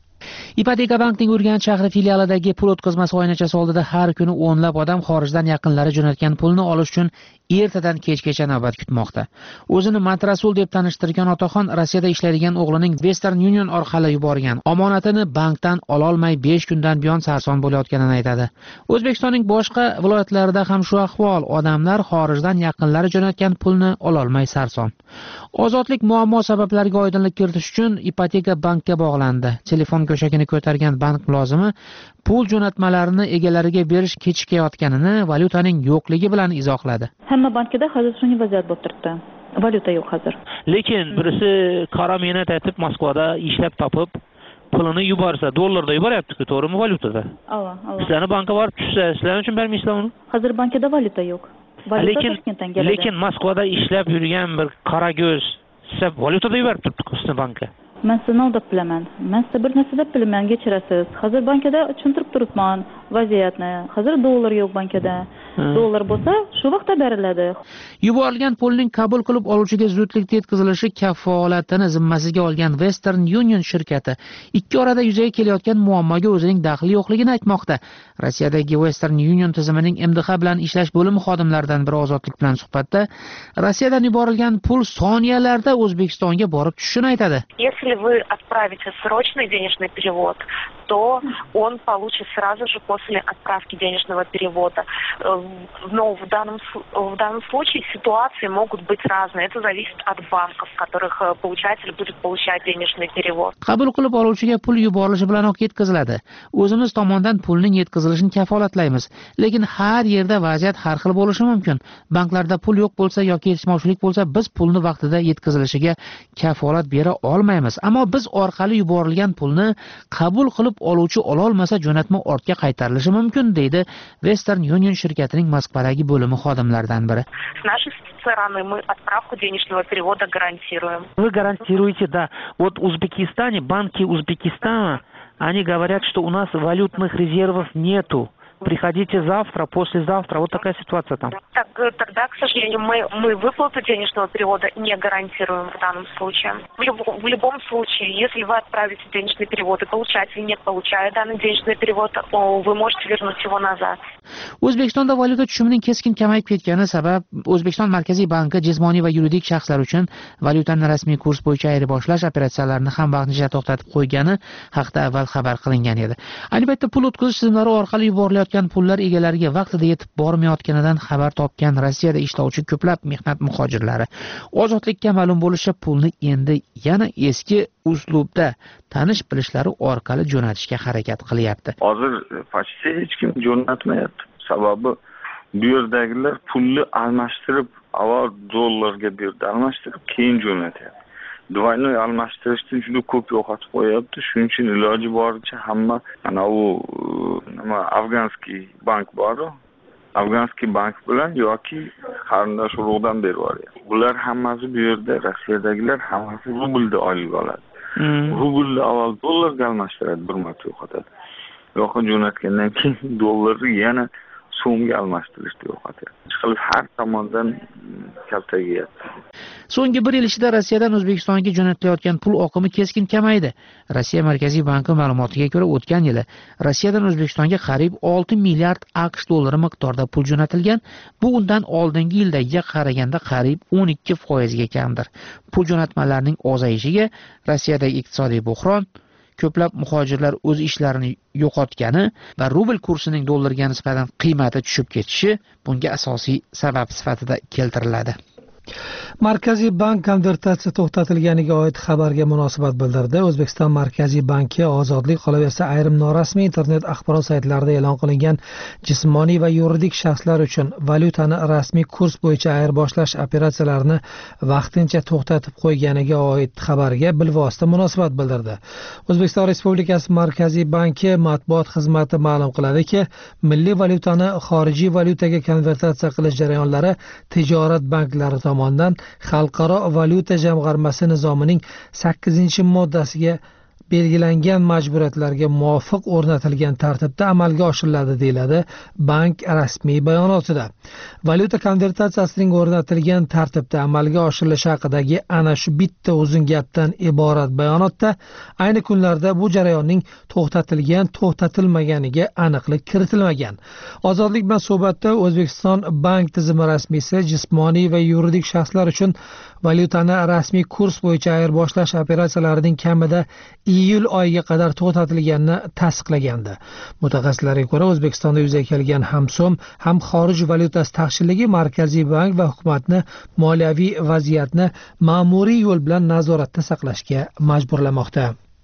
Ipoteka bankning Urganch shahri filialidagi pul o'tkazmasi oynachasi oldida har kuni o'nlab odam xorijdan yaqinlari jo'natgan pulni olish uchun ertadan kechgacha navbat kutmoqda. O'zini Matrasul deb tanishtirgan otaxon Rossiyada ishlaydigan o'g'lining Western Union orqali yuborgan omonatini bankdan ololmay besh kundan buyon sarson bo'layotganini aytadi. O'zbekistonning boshqa viloyatlarida ham shu ahvol. Odamlar xorijdan yaqinlari jo'natgan pulni ololmay sarson. Ozodlik muammo sabablariga oydinlik kiritish uchun ipoteka bankka bog'landi. Telefon go'shagini ko'targan bank mulozimi pul jo'natmalarini egalariga berish kechikayotganini valyutaning yo'qligi bilan izohladi. Hamma bankida hozir shunday vaziyat bo'lib turibdi. Valyuta yo'q hozir. Lekin birisi qora mehnat etib Moskvada ishlab topib pulini yuborsa, dollarda yuboryapti-ku, to'g'rimi, valyutada? Ava, ava. Sizlarning bankka borib tushsa, sizlar uchun bermaysizlar uni? Hozir bankida valyuta yo'q. Lekin lekin Moskvada ishlab yurgan bir qora ko'z siz valyutada yuborib turibdi sizning bankka. Men sizni deb bilaman. Men siz bir narsa deb bilaman, kechirasiz. Hozir bankada tushuntirib turibman vaziyatni. Hozir dollar yo'q bankada. Dollar bo'lsa, shu vaqtda beriladi. Yuborilgan pulning qabul qilib oluvchiga zudlikda yetkazilishi kafolatini zimmasiga olgan Western Union shirkati ikki orada yuzaga kelayotgan muammoga o'zining daxli yo'qligini aytmoqda. Rossiyadagi Western Union tizimining M D H bilan ishlash bo'limi xodimlaridan biri Ozodlik bilan suhbatda Rossiyadan yuborilgan pul soniyalarda O'zbekistonga borib tushishini aytadi. Если вы отправите срочный денежный перевод, то он получит сразу же после отправки денежного перевода. Но в данном, в данном случае ситуации могут быть разные. Это зависит от банков, в которых получатель будет получать денежный перевод. Qabul qilib oluvchiga pul yuborilishi bilanoq yetkaziladi. O'zimiz tomonidan pulning yetkazilishini kafolatlaymiz. Lekin har yerda vaziyat har xil bo'lishi mumkin. Banklarda pul yo'q bo'lsa yoki yetishmovchilik bo'lsa, biz pulni vaqtida yetkazilishiga kafolat bera olmaymiz. Ammo biz orqali yuborilgan pulni qabul qilib oluvchi ololmasa jo'natma ortga qaytarilishi mumkin, deydi Western Union shirkatining Moskvadagi bo'limi xodimlaridan biri. С нашей стороны мы отправку денежного перевода гарантируем. Вы гарантируете, да. Вот в Узбекистане, банки Узбекистана, они говорят, что у нас валютных резервов нету. Приходите завтра, послезавтра. Вот такая ситуация там. Так, тогда, к сожалению, мы, мы выплату денежного перевода не гарантируем в данном случае. В, люб, в любом случае, если вы отправите денежный перевод и получатель не получает данный денежный перевод, вы можете вернуть его назад. O'zbekistonda valyuta tushumining keskin kamayib ketgani sabab O'zbekiston Markaziy banki jismoniy va yuridik shaxslar uchun valyutani rasmiy kurs bo'yicha ayirboshlash operatsiyalarini ham vaqtincha to'xtatib qo'ygani haqida avval xabar qilingan edi. Ayni paytda pul o'tkazish tizimlari orqali yuborilayotgan pullar egalariga vaqtida yetib bormayotganidan xabar topgan Rossiyada ishlovchi ko'plab mehnat muhojirlari Ozodlikka ma'lum bo'lishicha pulni endi yana eski uslubda tanish bilishlari orqali jo'natishga harakat qilyapti. Hozir почти hech kim jo'natmayapti. Sababi bu yerdagilar pulni almashtirib, avval dollarga bu yerda almashtirib, keyin jo'natyapti. Двойной almashtirishni juda ko'p yo'qotib qo'yapti. Shuning uchun iloji boricha hamma ana u nima afganskiy bank bor, afganskiy bank bilan yoki qarindosh urug'dan berib yuboryapti. Bular hammasi bu yerda Rossiyadagilar hammasi rublda oylik oladi. Rublni avval dollarga almashtiradi, bir marta yo'qotadi. Yo'qqa jo'natgandan keyin dollarni yana so'mga almashtirishni yo'qotadi. Chiqilib har tomondan kaltagyapti. So'nggi bir yil ichida Rossiyadan O'zbekistonga jo'natilayotgan pul oqimi keskin kamaydi. Rossiya Markaziy banki ma'lumotiga ko'ra, o'tgan yili Rossiyadan O'zbekistonga qariyb olti milliard AQSh dollari miqdorida pul jo'natilgan. Bu undan oldingi yildagiga qaraganda qariyb o'n ikki foizga kamdir. Pul jo'natmalarining ozayishiga Rossiyadagi iqtisodiy buhron, ko'plab muhojirlar o'z ishlarini yo'qotgani va rubl kursining dollarga nisbatan qiymati tushib ketishi bunga asosiy sabab sifatida keltiriladi. Markaziy bank konvertatsiya to'xtatilganiga oid xabarga munosabat bildirdi. O'zbekiston Markaziy banki ozodlik, qolaversa ayrim norasmiy internet axborot saytlarida e'lon qilingan jismoniy va yuridik shaxslar uchun valyutani rasmiy kurs bo'yicha ayirboshlash operatsiyalarini vaqtincha to'xtatib qo'yganiga oid xabarga bilvosita munosabat bildirdi. O'zbekiston Respublikasi Markaziy banki matbuot xizmati ma'lum qiladiki, milliy valyutani xorijiy valyutaga konvertatsiya qilish jarayonlari tijorat banklari tomonidan Xalqaro valyuta jamg'armasi nizomining sakkizinchi moddasiga belgilangan majburiyatlarga muvofiq o'rnatilgan tartibda amalga oshiriladi, deyiladi bank rasmiy bayonotida. Valyuta konvertatsiyasining o'rnatilgan tartibda amalga oshirilishi haqidagi ana shu bitta uzun gapdan iborat bayonotda ayni kunlarda bu jarayonning to'xtatilgan, to'xtatilmaganiga aniqlik kiritilmagan. Ozodlik bilan suhbatda O'zbekiston bank tizimi rasmiysi jismoniy va yuridik shaxslar uchun valyutani rasmiy kurs bo'yicha ayirboshlash operatsiyalarining kamida iyul oyiga qadar to'xtatilganini tasdiqlagandi. Mutaxassislarga ko'ra, O'zbekistonda yuzaga kelgan ham so'm, ham xorij valyutasi taqchilligi Markaziy bank va hukumatni moliyaviy vaziyatni ma'muriy yo'l bilan nazoratda saqlashga majburlamoqda.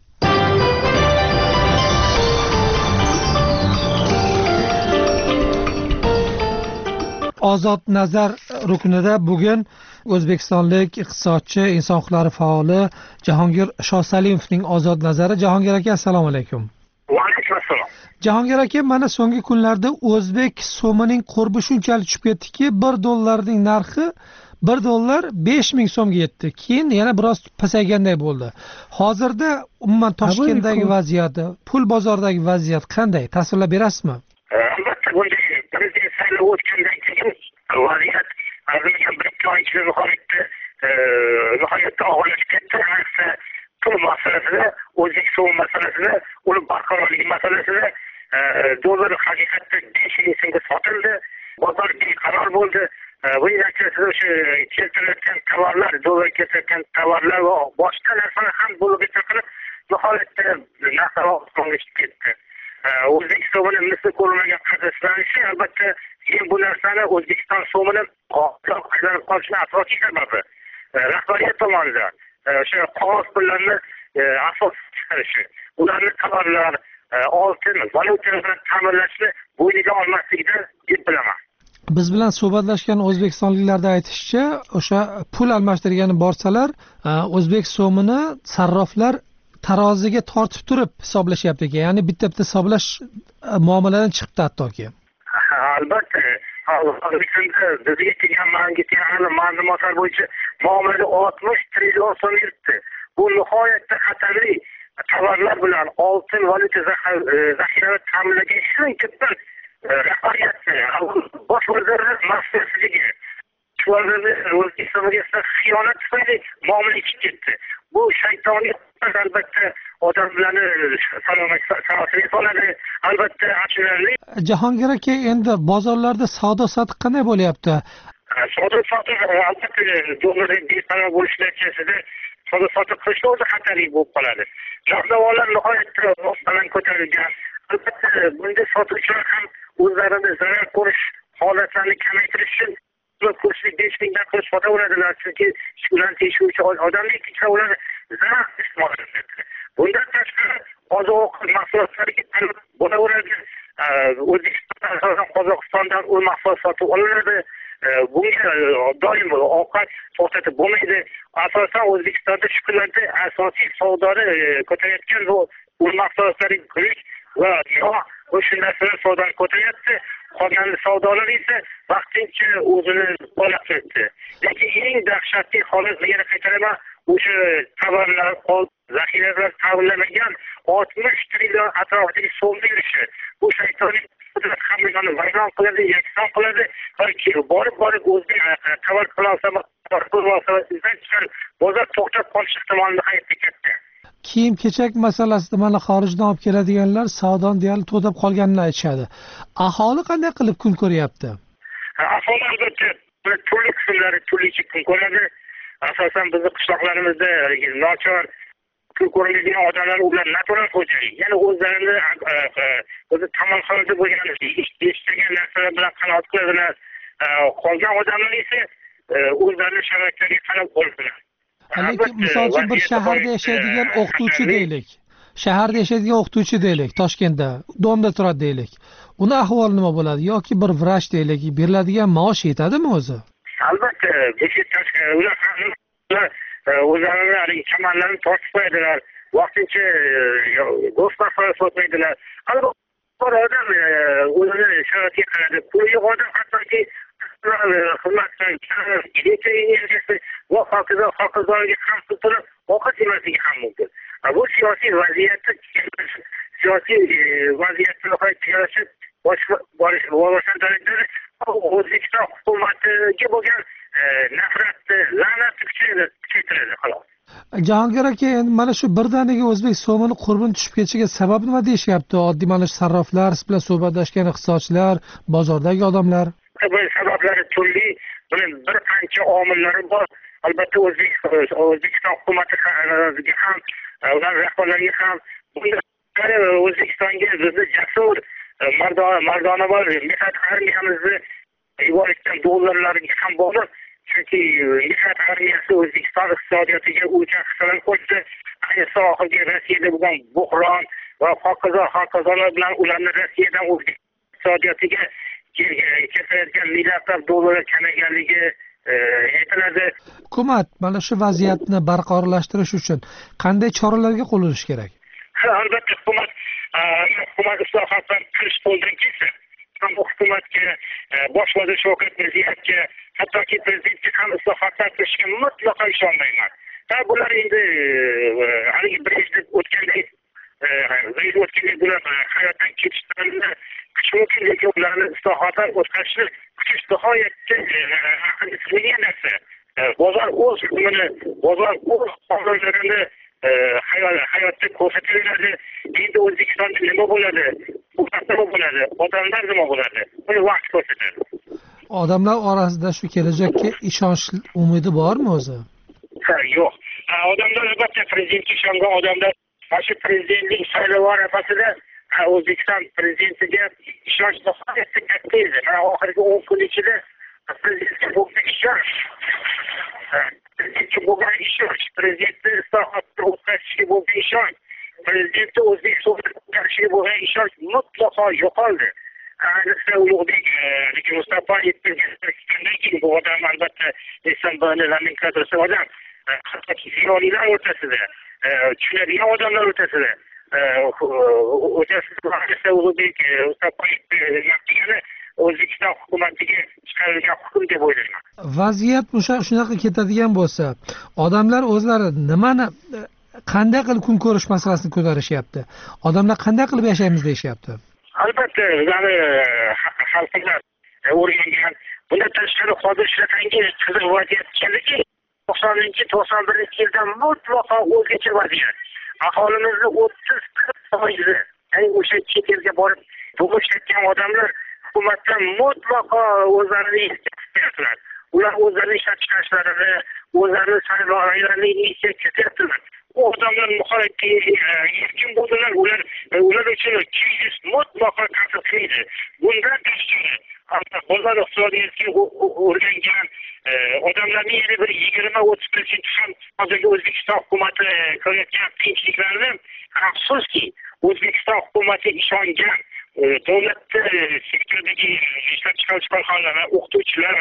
Ozod nazar ruknida bugun o'zbekistonlik iqtisodchi, inson huquqlari faoli Jahongir Shosalimovning ozod nazari. Jahongir aka, assalomu alaykum. Va alaykum assalom. Jahongir aka, mana so'nggi kunlarda o'zbek so'mining qurbi shunchalik tushib ketdiki, bir dollarning narxi bir dollar besh ming so'mga yetdi. Keyin yana biroz pasayganday bo'ldi. Hozirda umuman Toshkentdagi vaziyat, pul bozoridagi vaziyat qanday? Tasvirlab berasizmi? Albatta, bunday prezident saylovi o'tgandan keyin vaziyat azimgan bir ikki oy ichida nihoyatda nihoyatda og'irlashib ketdi. Ayniqsa pul masalasida, o'zbek so'm masalasida, uni barqarorligi masalasida dollar haqiqatda besh ming so'mga sotildi. Bozor beqaror bo'ldi. Buning natijasida o'sha keltirilayotgan tovarlar, dollar keltirilgan tovarlar va boshqa narsalar ham bo'lib qilib nihoyatda narxlar osmonga chiqib ketdi. O'zbek so'mini misli ko'rilmagan qadrsizlanishi albatta men bu narsani O'zbekiston so'mini aylanib qolishini asosiy sababi rahbariyat tomonidan o'sha qog'oz pullarni asos chiqarishi, ularni tovarlar, oltin, valyuta bilan ta'minlashni bo'yniga olmasligidan deb bilaman. Biz bilan suhbatlashgan o'zbekistonliklarda aytishicha, o'sha pul almashtirgani borsalar, o'zbek so'mini sarroflar taroziga tortib turib hisoblashyapti ekan. Ya'ni bitta-bitta hisoblash muomaladan chiqdi hattoki. Albatta, bizga kelgan ma'lumotlar bo'yicha muomala oltmish trillion so'm yuribdi. Bu nihoyatda xatarli tovarlar bilan oltin valyuta zaxirani ta'minlagan shuncha rahbariyatni, bosh vazirlar mas'uliyatligi, O'zbekistonga xiyonat tufayli muomala ichib ketdi. Bu shaytoniy albatta odamlarni salomatiga soladi. Albatta achinarli. Jahongir aka, endi bozorlarda savdo sotiq qanday bo'lyapti? Savdo sotiq albatta dollarning beqaror bo'lishi natijasida savdo sotiq qilish o'zi xatarli bo'lib qoladi. Narx-navolar nihoyatda baland ko'tarilgan. Albatta bunda sotuvchilar ham o'zlarini zarar ko'rish holatlarini kamaytirish uchun kursni besh mingdan qilib sotaveradilar, chunki ularni teshuvchi odamlar ikkinchidan ularni zarar qilishmoqda. Bundan tashqari oziq-ovqat mahsulotlariga talab bo'laveradi. O'zbekiston asosan Qozog'istondan u mahsulot sotib olinadi. Bunga doim ovqat to'xtatib bo'lmaydi. Asosan O'zbekistonda shu kunlarda asosiy savdoni ko'tarayotgan bu ul mahsulotlarining guruch va yog' va shu narsalar savdoni ko'taryapti. Qolgan savdolar esa vaqtincha o'zini qo'llayapti. Lekin eng dahshatli holat yana qaytaraman, o'sha tovarlar, zaxiralar ta'minlanmagan oltmish trillion atrofidagi so'mni yurishi. Bu shaytoniy hammasini vayron qiladi, yakson qiladi. Balki borib borib o'zbek tovar qilolsa, bozor to'xtab qolish ehtimoli hayotda katta. Kiyim kechak masalasida mana xorijdan olib keladiganlar savdon deyarli to'xtab qolganini aytishadi. Aholi qanday qilib kun ko'ryapti? Aholi albatta turli qismlari turlicha kun ko'radi. Asosan bizning qishloqlarimizda nochor kun ko'rmaydigan odamlar ular natural xo'jalik. Ya'ni o'zlarini o'zi tamoqxonada bo'lgan eshitgan narsalar bilan qanoat qiladilar. Qolgan odamlar esa o'zlarini sharoitlariga qarab bo'ladilar. Lekin misol uchun bir shaharda yashaydigan o'qituvchi deylik. Shaharda yashaydigan o'qituvchi deylik, Toshkentda, domda turadi deylik. Uni ahvoli nima bo'ladi yoki bir vrach deylik, beriladigan maosh yetadimi o'zi? Albatta, ular o'zlarining chamanlarini tortib qo'yadilar. Vaqtincha go'sht sotmaydilar. Albatta, bir odam o'zini sharoitiga qaradi. Puli yo'q odam hattoki xizmatdan elektr energiyasi va hokazo hokazoga ham turib ovqat yemasligi ham mumkin. Bu siyosiy vaziyatda siyosiy vaziyatni qarashib borish rivojlantiradi. O'zbekiston hukumatiga bo'lgan nafratni, la'natni kuchaytiradi xolos. Jahongir aka, endi mana shu birdaniga o'zbek so'mini qurbin tushib ketishiga sabab nima deyishyapti? Oddiy mana shu sarroflar, siz bilan suhbatlashgan iqtisodchilar, bozordagi odamlar. Sabablari turli, buning bir qancha omillari bor. Albatta O'zbekiston hukumatiga ham, ular rahbarlariga ham bunday O'zbekistonga bizni jasur mardona bor, mehnat armiyamizni yuborishdan dollarlariga ham bog'liq. Chunki mehnat armiyasi O'zbekiston iqtisodiyotiga o'lcham hissani qo'shdi. Ayniqsa oxirgi Rossiyada bo'lgan buhron va hokazo hokazolar bilan ularni Rossiyadan o'zbek iqtisodiyotiga ketayotgan milliardlab dollar kamaganligi aytiladi. Hukumat mana shu vaziyatni barqarorlashtirish uchun qanday choralarga qo'l urish kerak? Albatta hukumat hukumat islohotdan qilish qo'ldan kelsa, ham hukumatga bosh vazir Shavkat Mirziyoyevga, hattoki prezidentga ham islohotlar qilishga mutlaqo ishonmayman. Ha, bular endi haligi birinchi o'tgandek birinchi o'tgandek bular hayotdan ketishlarni kuch mumkin, lekin ularni islohotlar o'tkazishni kutish nihoyatda aqlga sig'maydigan narsa. Bozor o'z hukmini, bozor o'z qonunlarini hayotda ko'rsatiladi. Endi O'zbekistonda nima bo'ladi? Hukumat nima bo'ladi? Odamlar nima bo'ladi? Buni vaqt ko'rsatadi. Odamlar orasida shu kelajakka ishonch umidi bormi o'zi? Ha, yo'q. Odamlar albatta prezidentga ishongan odamlar mana shu prezidentlik saylovi arafasida O'zbekiston prezidentiga ishonch nihoyatda katta edi. Mana oxirgi o'n kun ichida prezidentga bo'lgan ishonch prezidentga bo'lgan ishonch, prezidentni islohotni o'tkazishga bo'lgan ishonch, prezidentni O'zbekistonga o'tkazishga bo'lgan ishonch mutlaqo yo'qoldi. Ayniqsa Ulug'bek Mustafoyev O'zbekistondan keyin bu odam albatta Esenboyni nomenklaturasi odam, hattoki ziyolilar o'rtasida, tushunadigan odamlar o'rtasida o'rtasida Ulug'bek Mustafoyev maqtagani O'zbekiston hukumatiga chiqarilgan hukm deb o'ylayman. Vaziyat shunaqa ketadigan bo'lsa, odamlar o'zlari nimani qanday qilib kun ko'rish masalasini ko'tarishyapti? Odamlar qanday qilib yashaymiz deyishyapti? Albatta, bizani xalqlar o'rgangan. Bundan tashqari hozir shunaqangi qiziq vaziyat keldiki, to'qsoninchi to'qson birinchi yildan mutlaqo o'zgacha vaziyat. Aholimizni o'ttiz qirq foizi, ya'ni o'sha chet elga borib turmush qurgan odamlar hukumatdan mutlaqo o'zlarini istamayaptilar. Ular o'zlarining ishlab chiqarishlarini, o'zlarining sarmoyalarini ishga ketyaptilar. U odamlar nihoyatda erkin bo'ldilar. Ular ular uchun kriz mutlaqo ta'sir qilmaydi. Bundan tashqari bozor iqtisodiyotiga o'rgangan odamlarning yana bir yigirma o'ttiz prosent ham hozirgi O'zbekiston hukumati ko'rayotgan qiyinchiliklarni afsuski O'zbekiston hukumati ishongan davlat sektoridagi ishlab chiqaruvchi korxonalar, o'qituvchilar,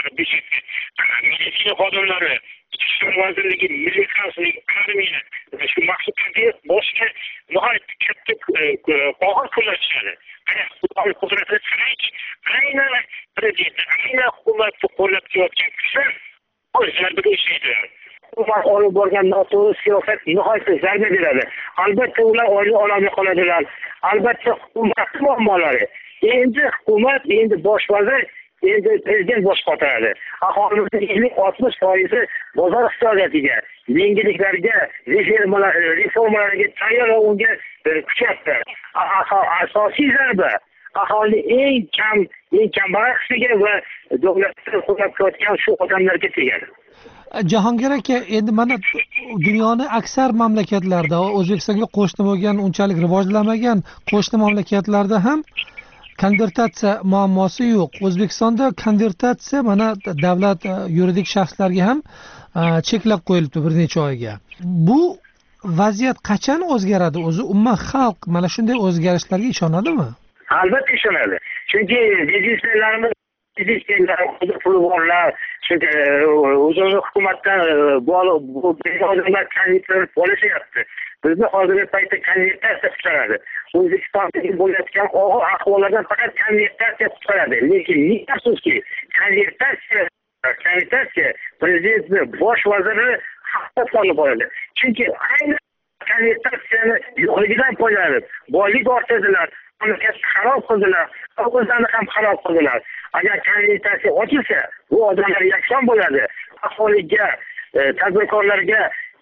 meditsina xodimlari, ichki ishlar vazirligi, milliy xavfsizlik, armiya, shu maqsadlarga boshqa nihoyat katta og'ir kunlar tushadi. Xudoning qudratini qaraychi, aynan prezident, aynan hukumatni qo'llab kelayotgan kishilar o'z zarbiga ishlaydilar. Hukumat olib borgan noto'g'ri siyosat nihoyatda zarba beradi. Albatta ular oylik ololmay qoladilar. Albatta hukumat muammolari. Endi hukumat, endi bosh vazir, endi prezident bosh qotiradi. Aholimizning ellik oltmish foizi bozor iqtisodiyotiga, yengilliklarga, reformalar, reformalarga tayyor unga kuchayapti. Asosiy zarba aholi eng kam, eng kambag'al qismiga va davlatni qo'llab kelayotgan shu odamlarga tegadi. Jahongir aka, endi mana dunyoning aksar mamlakatlarida, O'zbekistonga qo'shni bo'lgan, unchalik rivojlanmagan qo'shni mamlakatlarda ham konvertatsiya muammosi yo'q. O'zbekistonda konvertatsiya mana davlat yuridik shaxslarga ham cheklab qo'yilibdi bir necha oyga. Bu vaziyat qachon o'zgaradi? O'zi umuman xalq mana shunday o'zgarishlarga ishonadimi? Albatta ishonadi. Chunki biznesmenlarimiz biznesmenlar, puli borlar, chunki o'zini hukumatdan bu odamlar konvertatsiya bo'lishyapti. Bizni hozirgi paytda konvertatsiya qiladi. O'zbekistondagi bo'layotgan og'ir ahvollardan faqat konvertatsiya qiladi. Lekin ming afsuski, konvertatsiya konvertatsiya prezidentni bosh vaziri haqda qolib qoladi. Chunki aynan konvertatsiyani yo'qligidan foydalanib, boylik orttirdilar, mamlakatni xarob qildilar, o'zlarini ham xarob qildilar. Agar konvertatsiya ochilsa, bu odamlar yakson bo'ladi. Aholiga, tadbirkorlarga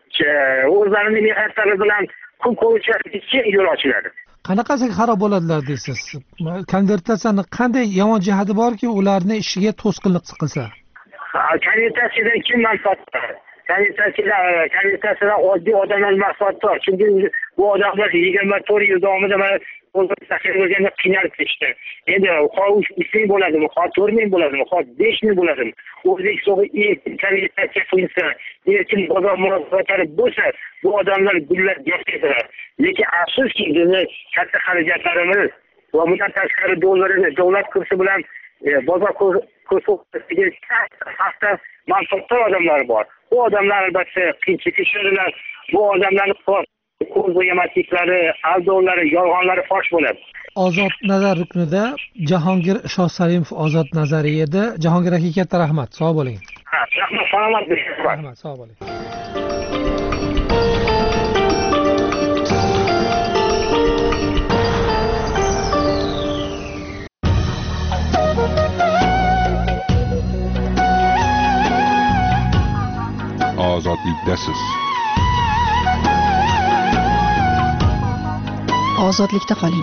o'zlarining mehnatlari bilan kun ko'rishga yo'l ochiladi. Qanaqasiga xarob bo'ladilar deysiz? Konvertatsiyani qanday yomon jihati borki, ularni ishiga to'sqinlik qilsa? Konvertatsiyadan kim manfaatdor? Konvertatsiyadan konvertatsiyadan oddiy odamlar manfaatdor. Chunki bu odamlar yigirma to'rt yil davomida mana o'zbekistonga qiynalib ketishdi. Endi uch ming bo'ladimi, to'rt ming bo'ladimi, besh ming bo'ladimi? O'zbekistonga konvertatsiya qilinsa, erkin bozor munosabatlari bo'lsa, bu odamlar gullab yashaydilar. Lekin afsuski, bizni katta xarajatlarimiz va bundan tashqari dollarni davlat kursi bilan bozor kursiga hafta manfaatdor odamlar bor. Bu odamlar albatta qiyinchilikka tushadilar. Bu odamlarning ko'z bo'yamasliklari, aldovlari, yolg'onlari fosh bo'ladi. Ozod nazar ruknida Jahongir Shosalimov ozod nazariy edi. Jahongir aka, katta rahmat. Sog' bo'ling. Ha, rahmat, salomat bo'ling. Rahmat, sog' bo'ling. Ozodlikdasiz. Ozodlikda qoling.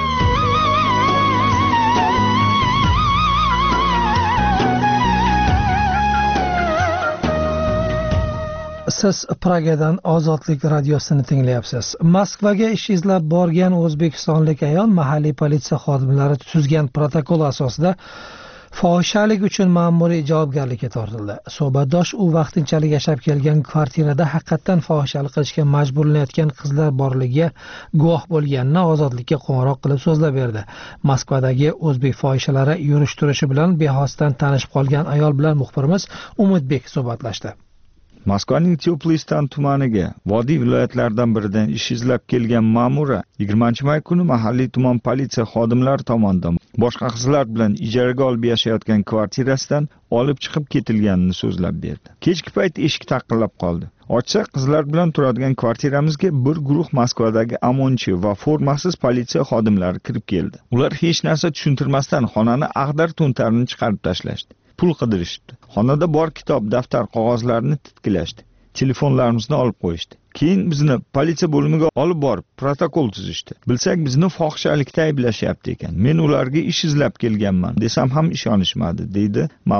Siz Pragadan Ozodlik radiosini tinglayapsiz. Moskvaga ish izlab borgan o'zbekistonlik ayol mahalliy politsiya xodimlari tuzgan protokol asosida fohishalik uchun ma'muriy javobgarlikka tortildi. Suhbatdosh u vaqtinchalik yashab kelgan kvartirada haqiqatan fohishalik qilishga majburlanayotgan qizlar borligiga guvoh bo'lganini ozodlikka qo'ng'iroq qilib so'zlab berdi. Moskvadagi o'zbek fohishalari yurish-turishi bilan bexosdan tanishib qolgan ayol bilan muxbirimiz Umidbek suhbatlashdi. Moskvaning Teplystan tumaniga vodiy viloyatlaridan biridan ish izlab kelgan ma'mura yigirmanchi may kuni mahalliy tuman politsiya xodimlari tomonidan boshqa qizlar bilan ijaraga olib yashayotgan kvartirasidan olib chiqib ketilganini so'zlab berdi. Kechki payt eshik taqillab qoldi. Ochsak, qizlar bilan turadigan kvartiramizga bir guruh Moskvadagi amonchi va formasiz politsiya xodimlari kirib keldi. Ular hech narsa tushuntirmasdan xonani ag'dar-to'ntarini chiqarib tashlashdi. Pul qidirishdi. Xonada bor kitob, daftar, qog'ozlarni titkilashdi. Telefonlarimizni olib qo'yishdi. Keyin bizni politsiya bo'limiga olib borib protokol tuzishdi. Bilsak, bizni fohishalikda ayblashyapti ekan. Men ularga ish izlab kelganman desam ham ishonishmadi, deydi ma'mura.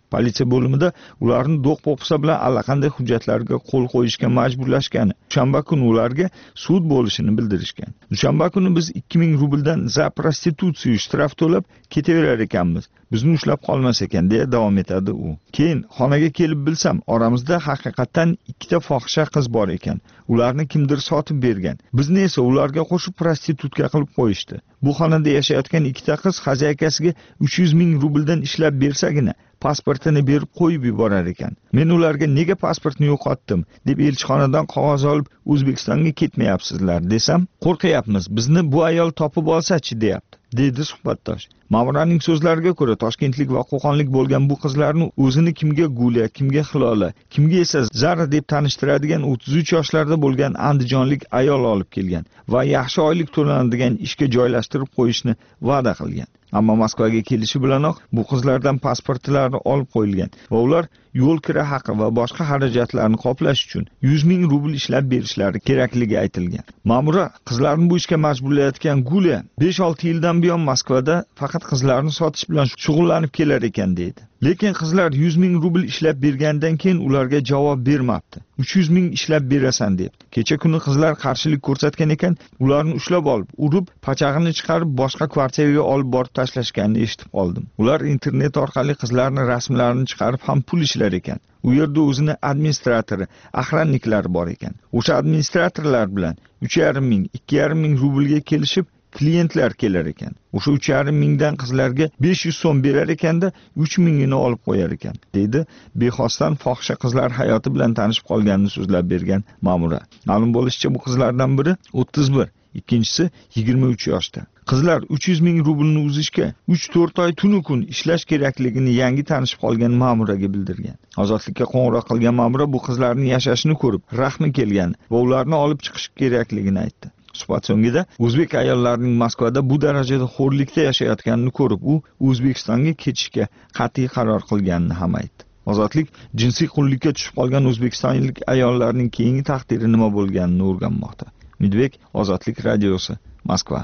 Politsiya bo'limida ularni do'q-po'pisa bilan allaqanday hujjatlarga qo'l qo'yishga majburlashgani, dushanba kuni ularga sud bo'lishini bildirishgan. Dushanba kuni biz ikki ming rubldan za prostitutsiya shtraf to'lab ketaverar ekanmiz. Bizni ushlab qolmas ekan, deya davom etadi u. Keyin xonaga kelib bilsam, oramizda haqiqatan ikkita fohisha qiz bor ekan. Ularni kimdir sotib bergan. Bizni esa ularga qo'shib prostitutka qilib qo'yishdi. Bu xonada yashayotgan ikkita qiz xazaykasiga uch yuz ming rubldan ishlab bersagina pasportini berib qo'yib yuborar ekan. Men ularga nega pasportni yo'qotdim deb elchixonadan qog'oz olib O'zbekistonga ketmayapsizlar desam, qo'rqyapmiz. Bizni bu ayol topib olsa-chi deyapti, deydi suhbatdosh. Ma'muraning so'zlariga ko'ra, toshkentlik va qo'qonlik bo'lgan bu qizlarni o'zini kimga Gulya, kimga Hilola, kimga esa Zara deb tanishtiradigan o'ttiz uch yoshlarda bo'lgan andijonlik ayol olib kelgan va yaxshi oylik to'lanadigan ishga joylashtirib qo'yishni va'da qilgan. Ammo Moskvaga kelishi bilanoq bu qizlardan pasportlari olib qo'yilgan va ular yo'l kira haqi va boshqa xarajatlarni qoplash uchun yuz ming rubl ishlab berishlari kerakligi aytilgan. Ma'mura qizlarni bu ishga majburlayotgan Gulya besh olti yildan buyon Moskvada faqat qizlarni sotish bilan shug'ullanib kelar ekan deydi. Lekin qizlar yuz ming rubl ishlab bergandan keyin ularga javob bermabdi. uch yuz ming ishlab berasan debdi. Kecha kuni qizlar qarshilik ko'rsatgan ekan, ularni ushlab olib, urib, pachag'ini chiqarib boshqa kvartiraga olib borib tashlashganini eshitib qoldim. Ular internet orqali qizlarning rasmlarini chiqarib ham pul ishlar ekan. U yerda o'zini administratori, охранниклari bor ekan. O'sha administratorlar bilan uch yarim ming, ikki yarim ming rublga kelishib klientlar kelar ekan. O'sha uch yarim mingdan qizlarga besh yuz so'm berar ekanda uch mingini olib qo'yar ekan, deydi bexosdan fohisha qizlar hayoti bilan tanishib qolganini so'zlab bergan ma'mura. Ma'lum bo'lishicha, bu qizlardan biri o'ttiz bir, ikkinchisi yigirma uch yoshda. Qizlar uch yuz ming rublni uzishga uch to'rt oy tunu kun ishlash kerakligini yangi tanishib qolgan ma'muraga bildirgan. Ozodlikka qo'ng'iroq qilgan ma'mura bu qizlarning yashashini ko'rib, rahmi kelgan va ularni olib chiqish kerakligini aytdi. Suhbat so'ngida o'zbek ayollarining Moskvada bu darajada xo'rlikda yashayotganini ko'rib, u O'zbekistonga ketishga qat'iy qaror qilganini ham aytdi. Ozodlik jinsiy qullikka tushib qolgan o'zbekistonlik ayollarning keyingi taqdiri nima bo'lganini o'rganmoqda. Midbek, Ozodlik radiosi, Moskva.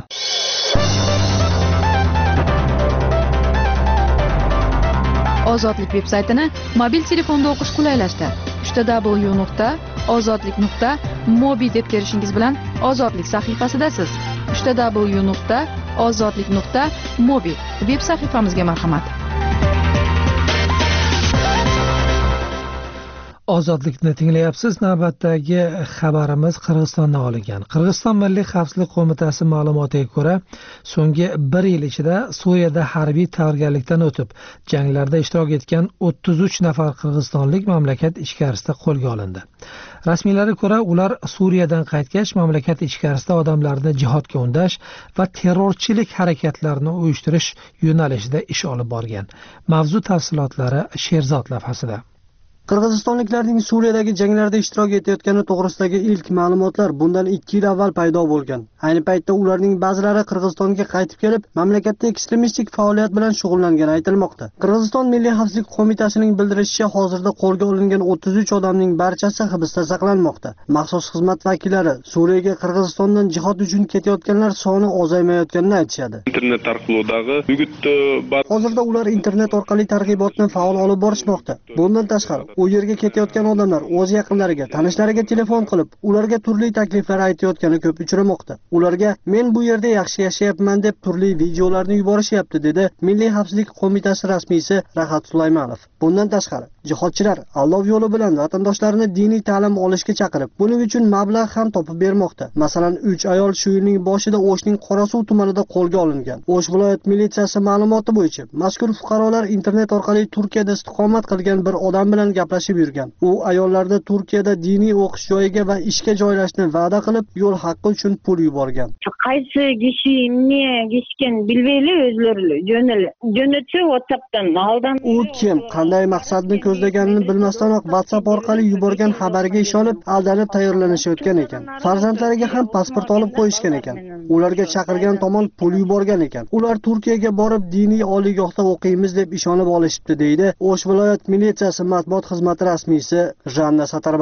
Ozodlik veb-saytini mobil telefonda o'qish qulaylashdi. w w w nuqta ozodlik nuqta mobi deb kirishingiz bilan Ozodlik sahifasidasiz. w w w nuqta ozodlik nuqta mobi veb sahifamizga marhamat. Ozodlikni tinglayapsiz. Navbatdagi xabarimiz Qirg'izistondan olingan. Qirg'iziston Milliy xavfsizlik qo'mitasi ma'lumotiga ko'ra, so'nggi bir yil ichida Suriyada harbiy tayyorgarlikdan o'tib, janglarda ishtirok etgan o'ttiz uch nafar qirg'izistonlik mamlakat ichkarisida qo'lga olindi. Rasmiylarga ko'ra, ular Suriyadan qaytgach, mamlakat ichkarisida odamlarni jihodga undash va terrorchilik harakatlarini uyushtirish yo'nalishida ish olib borgan. Mavzu tafsilotlari Sherzod lavhasida. Qirg'izistonliklarning Suriyadagi janglarda ishtirok etayotgani to'g'risidagi ilk ma'lumotlar bundan ikki yil avval paydo bo'lgan. Ayni paytda ularning ba'zilari Qirg'izistonga qaytib kelib, mamlakatda ekstremistik faoliyat bilan shug'ullangani aytilmoqda. Qirg'iziston Milliy xavfsizlik qo'mitasining bildirishicha, hozirda qo'lga olingan o'ttiz uch odamning barchasi hibsda saqlanmoqda. Maxsus xizmat vakillari Suriyaga Qirg'izistondan jihod uchun ketayotganlar soni ozaymayotganini aytishadi. Internet orqalidagi yigitni hozirda ular internet orqali targ'ibotni faol olib borishmoqda. Bundan tashqari, u yerga ketayotgan odamlar o'z yaqinlariga, tanishlariga telefon qilib, ularga turli takliflar aytayotgani ko'p uchramoqda. Ularga "Men bu yerda yaxshi yashayapman" deb turli videolarni yuborishyapti, dedi Milliy xavfsizlik qo'mitasi rasmiysi Rahat Sulaymanov. Bundan tashqari, jihodchilar Alloh yo'li bilan vatandoshlarini diniy ta'lim olishga chaqirib, buning uchun mablag' ham topib bermoqda. Masalan, uch ayol shu yilning boshida O'shning Qorasuv tumanida qo'lga olingan. O'sh viloyat militsiyasi ma'lumoti bo'yicha, mazkur fuqarolar internet orqali Turkiyada istiqomat qilgan bir odam bilan gaplashib yurgan. U ayollarni Turkiyada diniy o'qish joyiga va ishga joylashni va'da qilib, yo'l haqqi uchun pul yuborgan. Qaysi kishi ne kechgan bilmayli o'zlari jo'nal jo'natsa WhatsAppdan aldan. U kim, qanday maqsadni ko'zlaganini bilmasdanoq WhatsApp orqali yuborgan xabariga ishonib, aldanib tayyorlanishayotgan ekan. Farzandlariga ham pasport olib qo'yishgan ekan. Ularga chaqirgan tomon pul yuborgan ekan. Ular Turkiyaga borib diniy oliygohda o'qiymiz deb ishonib olishibdi, deydi O'sh viloyat militsiyasi matbuot xizmati rasmiysi Janna Satarbayeva.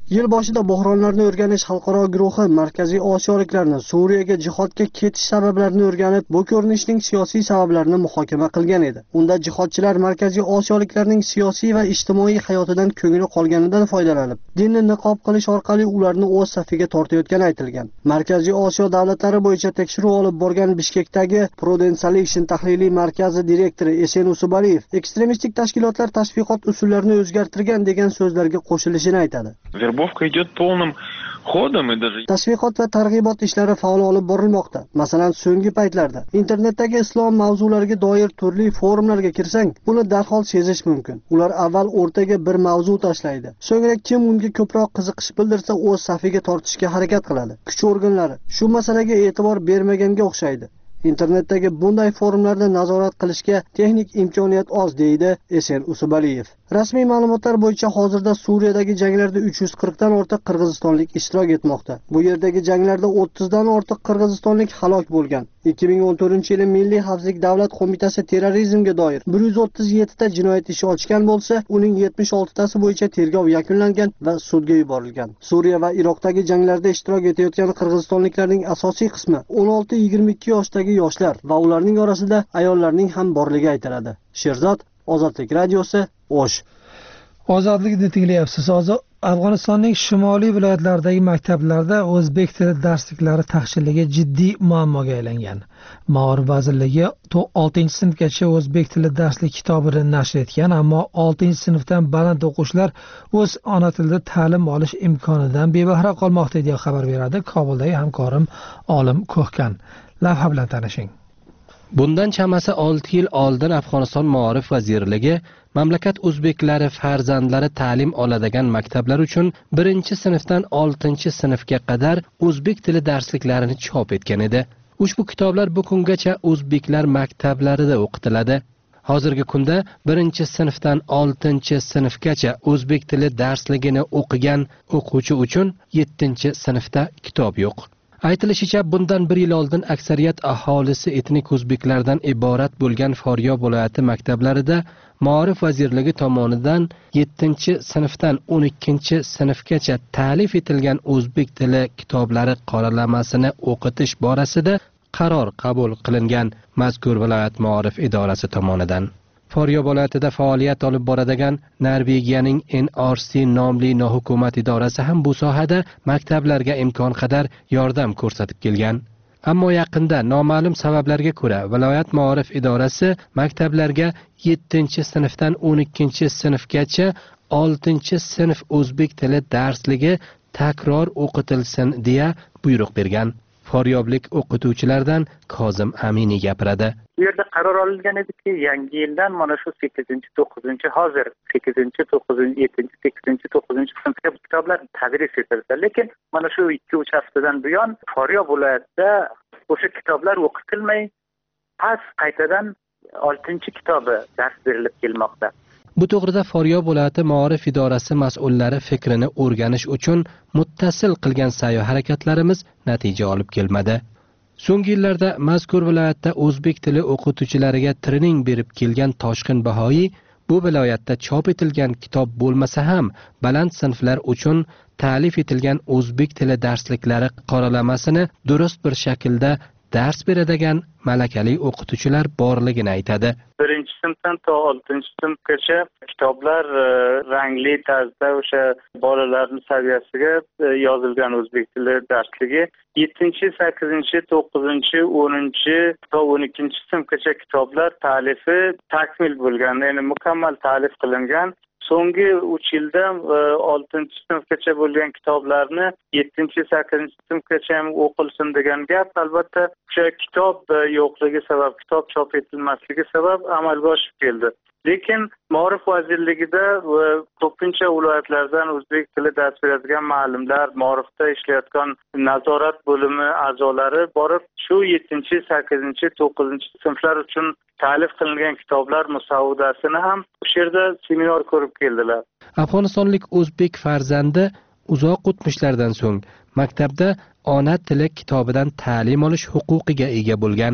Yil boshida Bo'hronlarni o'rganish xalqaro guruhi Markaziy Osiyoliklarni Suriyaga jihodga ketish sabablarini o'rganib, bu ko'rinishning siyosiy sabablarini muhokama qilgan edi. Unda jihodchilar Markaziy Osiyoliklarning siyosiy va ijtimoiy hayotidan ko'ngli qolganidan foydalanib, dinni niqob qilish orqali ularni o'z safiga tortayotgani aytilgan. Markaziy Osiyo davlatlari bo'yicha tekshiruv olib borgan Bishkekdagi Prudence Solution tahliliy markazi direktori Esen Usubaliyev ekstremistik tashkilotlar tashviqot usullarini o'zgartirgan degan so'zlarga qo'shilishini aytadi. Вербовка идет полным ходом и даже... Tashviqot va targ'ibot ishlari faol olib borilmoqda. Masalan, so'nggi paytlarda internetdagi islom mavzulariga doir turli forumlarga kirsang, buni darhol sezish mumkin. Ular avval o'rtaga bir mavzu tashlaydi. So'ngra kim unga ko'proq qiziqish bildirsa, o'z safiga tortishga harakat qiladi. Kuch organlari shu masalaga e'tibor bermaganga o'xshaydi. Internetdagi bunday forumlarda nazorat qilishga texnik imkoniyat oz, deydi Esen Usubaliyev. Rasmiy ma'lumotlar bo'yicha hozirda Suriyadagi janglarda uch yuz qirq dan ortiq qirg'izistonlik ishtirok etmoqda. Bu yerdagi janglarda o'ttiz dan ortiq qirg'izistonlik halok bo'lgan. ikki ming o'n to'rtinchi yili Milliy xavfsizlik davlat qo'mitasi terrorizmga doir bir yuz o'ttiz yetti ta jinoyat ishi ochgan bo'lsa, uning yetmish olti tasi bo'yicha tergov yakunlangan va sudga yuborilgan. Suriya va Iroqdagi janglarda ishtirok etayotgan qirg'izistonliklarning asosiy qismi o'n olti yigirma ikki yoshdagi yoshlar va ularning orasida ayollarning ham borligi aytiladi. Sherzod, Ozodlik radiosi, O'sh. Ozodlikni tinglayapsiz. Afg'onistonning shimoliy viloyatlaridagi maktablarda o'zbek tili darsliklari taqchilligi jiddiy muammoga aylangan. Ma'rifat vazirligi oltinchi sinfgacha o'zbek tili darslik kitobini nashr etgan, ammo oltinchi sinfdan baland o'quvchilar o'z ona tilida ta'lim olish imkonidan bebahra qolmoqda deya xabar beradi Kobuldagi hamkorim Olim Ko'hkan. Lavha bilan tanishing. Bundan chamasi olti yil oldin Afg'oniston Ma'rifat vazirligi mamlakat o'zbeklari farzandlari ta'lim oladigan maktablar uchun birinchi sinfdan oltinchi sinfga qadar o'zbek tili darsliklarini chop etgan edi. Ushbu kitoblar bu kungacha o'zbeklar maktablarida o'qitiladi. Hozirgi kunda birinchi sinfdan oltinchi sinfgacha o'zbek tili darsligini o'qigan o'quvchi uchun yettinchi sinfda kitob yo'q. Aytilishicha, bundan bir yil oldin aksariyat aholisi etnik o'zbeklardan iborat bo'lgan Faryob viloyati maktablarida Ma'rifat vazirligi tomonidan yettinchi sinfdan o'n ikkinchi sinfgacha ta'lif etilgan o'zbek tili kitoblari qoralamasini o'qitish borasida qaror qabul qilingan mazkur viloyat Ma'rifat idorasi tomonidan. Faryob viloyatida faoliyat olib boradigan Norvegiyaning N R C nomli nohukumat idorasi ham bu sohada maktablarga imkon qadar yordam ko'rsatib kelgan. Ammo yaqinda noma'lum sabablarga ko'ra viloyat Ma'rifat idorasi maktablarga yettinchi sinfdan o'n ikkinchi sinfgacha oltinchi sinf o'zbek tili darsligi takror o'qitilsin deya buyruq bergan. Faryoblik o'qituvchilardan Kozim Amini gapiradi. Bu yerda qaror olingan ediki, yangi yildan mana shu sakkizinchi to'qqizinchi hozir sakkizinchi to'qqizinchi yettinchi sakkizinchi to'qqizinchi sinfga bu kitoblar tadris etildi. Lekin mana shu ikki uch haftadan buyon Faryob viloyatida o'sha kitoblar o'qitilmay, past qaytadan oltinchi kitobi dars berilib kelmoqda. Bu to'g'rida Faryob viloyati Ma'rifat idorasi mas'ullari fikrini o'rganish uchun muttasil qilgan sa'y harakatlarimiz natija olib kelmadi. So'nggi yillarda mazkur viloyatda o'zbek tili o'qituvchilariga trening berib kelgan Toshqin Bahoyi bu viloyatda chop etilgan kitob bo'lmasa ham baland sinflar uchun ta'lif etilgan o'zbek tili darsliklari qoralamasini durust bir shaklda dars beradigan malakali o'qituvchilar borligini aytadi. Birinchi sinfdan to oltinchi sinfgacha kitoblar rangli tarzda o'sha bolalarning saviyasiga yozilgan o'zbek tili darsligi. yettinchi, sakkizinchi, to'qqizinchi, o'ninchi va o'n ikkinchi sinfgacha kitoblar ta'lifi takmil bo'lgan, ya'ni mukammal ta'lif qilingan. So'nggi uch yilda oltinchi sinfgacha bo'lgan kitoblarni yettinchi, sakkizinchi sinfgacha ham o'qilsin degan gap albatta o'sha kitob yo'qligi sabab, kitob chop etilmasligi sabab amalga oshib keldi. Lekin Ma'rifat vazirligida ko'pincha viloyatlardan o'zbek tili dars beradigan ma'lumlar, Ma'rifatda ishlayotgan nazorat bo'limi a'zolari borib shu yettinchi, sakkizinchi, to'qqizinchi sinflar uchun ta'lif qilingan kitoblar musavvodasini ham o'sha yerda seminar ko'rib keldilar. Afg'onistonlik o'zbek farzandi uzoq o'tmishlardan so'ng maktabda ona tili kitobidan ta'lim olish huquqiga ega bo'lgan.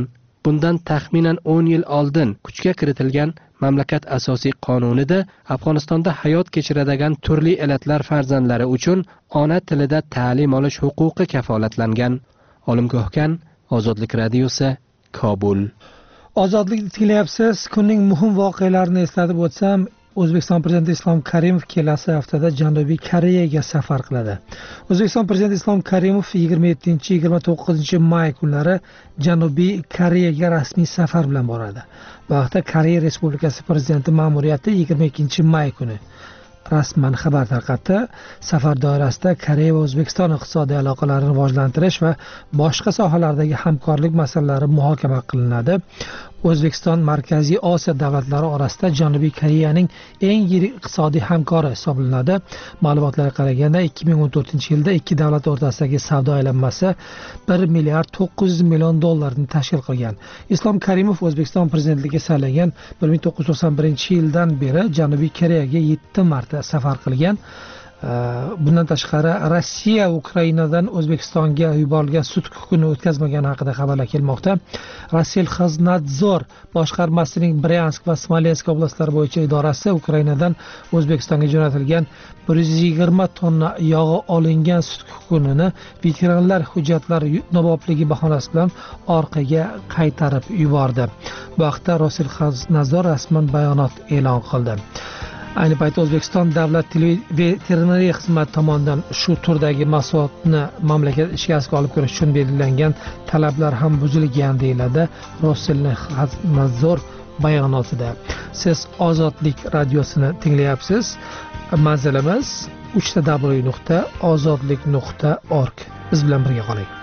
bundan taxminan o'n yil oldin kuchga kiritilgan mamlakat asosiy qonunida Afg'onistonda hayot kechiradigan turli illatlar farzandlari uchun ona tilida ta'lim olish huquqi kafolatlangan. Olimgohkan, Ozodlik radiosi, Kobul. Ozodlik tinglayapsiz. Kunning muhim voqealarini eslatib o'tsam, O'zbekiston Prezidenti Islom Karimov kelasi haftada Janubiy Koreyaga safar qiladi. O'zbekiston Prezidenti Islom Karimov yigirma yettinchi yigirma to'qqizinchi may kunlari Janubiy Koreyaga rasmiy safar bilan boradi. Bu haqda Koreya Respublikasi Prezidenti ma'muriyati yigirma ikkinchi may kuni rasman xabar tarqatdi. Safar doirasida Koreya va O'zbekiston iqtisodiy aloqalarini rivojlantirish va boshqa sohalardagi hamkorlik masalalari muhokama qilinadi. O'zbekiston Markaziy Osiyo davlatlari orasida Janubiy Koreyaning eng yirik iqtisodiy hamkori hisoblanadi. Ma'lumotlarga qaraganda ikki ming o'n to'rtinchi yilda ikki davlat o'rtasidagi savdo aylanmasi bir milliard to'qqiz yuz million dollarni tashkil qilgan. Islom Karimov O'zbekiston prezidentligiga saylangan bir ming to'qqiz yuz to'qson birinchi yildan beri Janubiy Koreyaga yetti marta safar qilgan. Bundan tashqari Rossiya Ukrainadan O'zbekistonga yuborilgan sud huquqini o'tkazmagani haqida xabarlar kelmoqda. Rossiyalxoznadzor boshqarmasining Bryansk va Smolensk oblastlari bo'yicha idorasi Ukrainadan O'zbekistonga jo'natilgan bir yuz yigirma tonna yog'i olingan sud huquqini veteranlar hujjatlari nobobligi bahonasi bilan orqaga qaytarib yubordi. Bu haqda Rossiyalxoznadzor rasman bayonot e'lon qildi. Ayni paytda O'zbekiston davlat veterinariya xizmati tomonidan shu turdagi mahsulotni mamlakat ichkarisiga olib kirish uchun belgilangan talablar ham buzilgan deyiladi Rossiyalxoznadzor bayonotida. Siz Ozodlik radiosini tinglayapsiz. Manzilimiz uch w nuqta ozodlik nuqta org. Biz bilan birga qoling.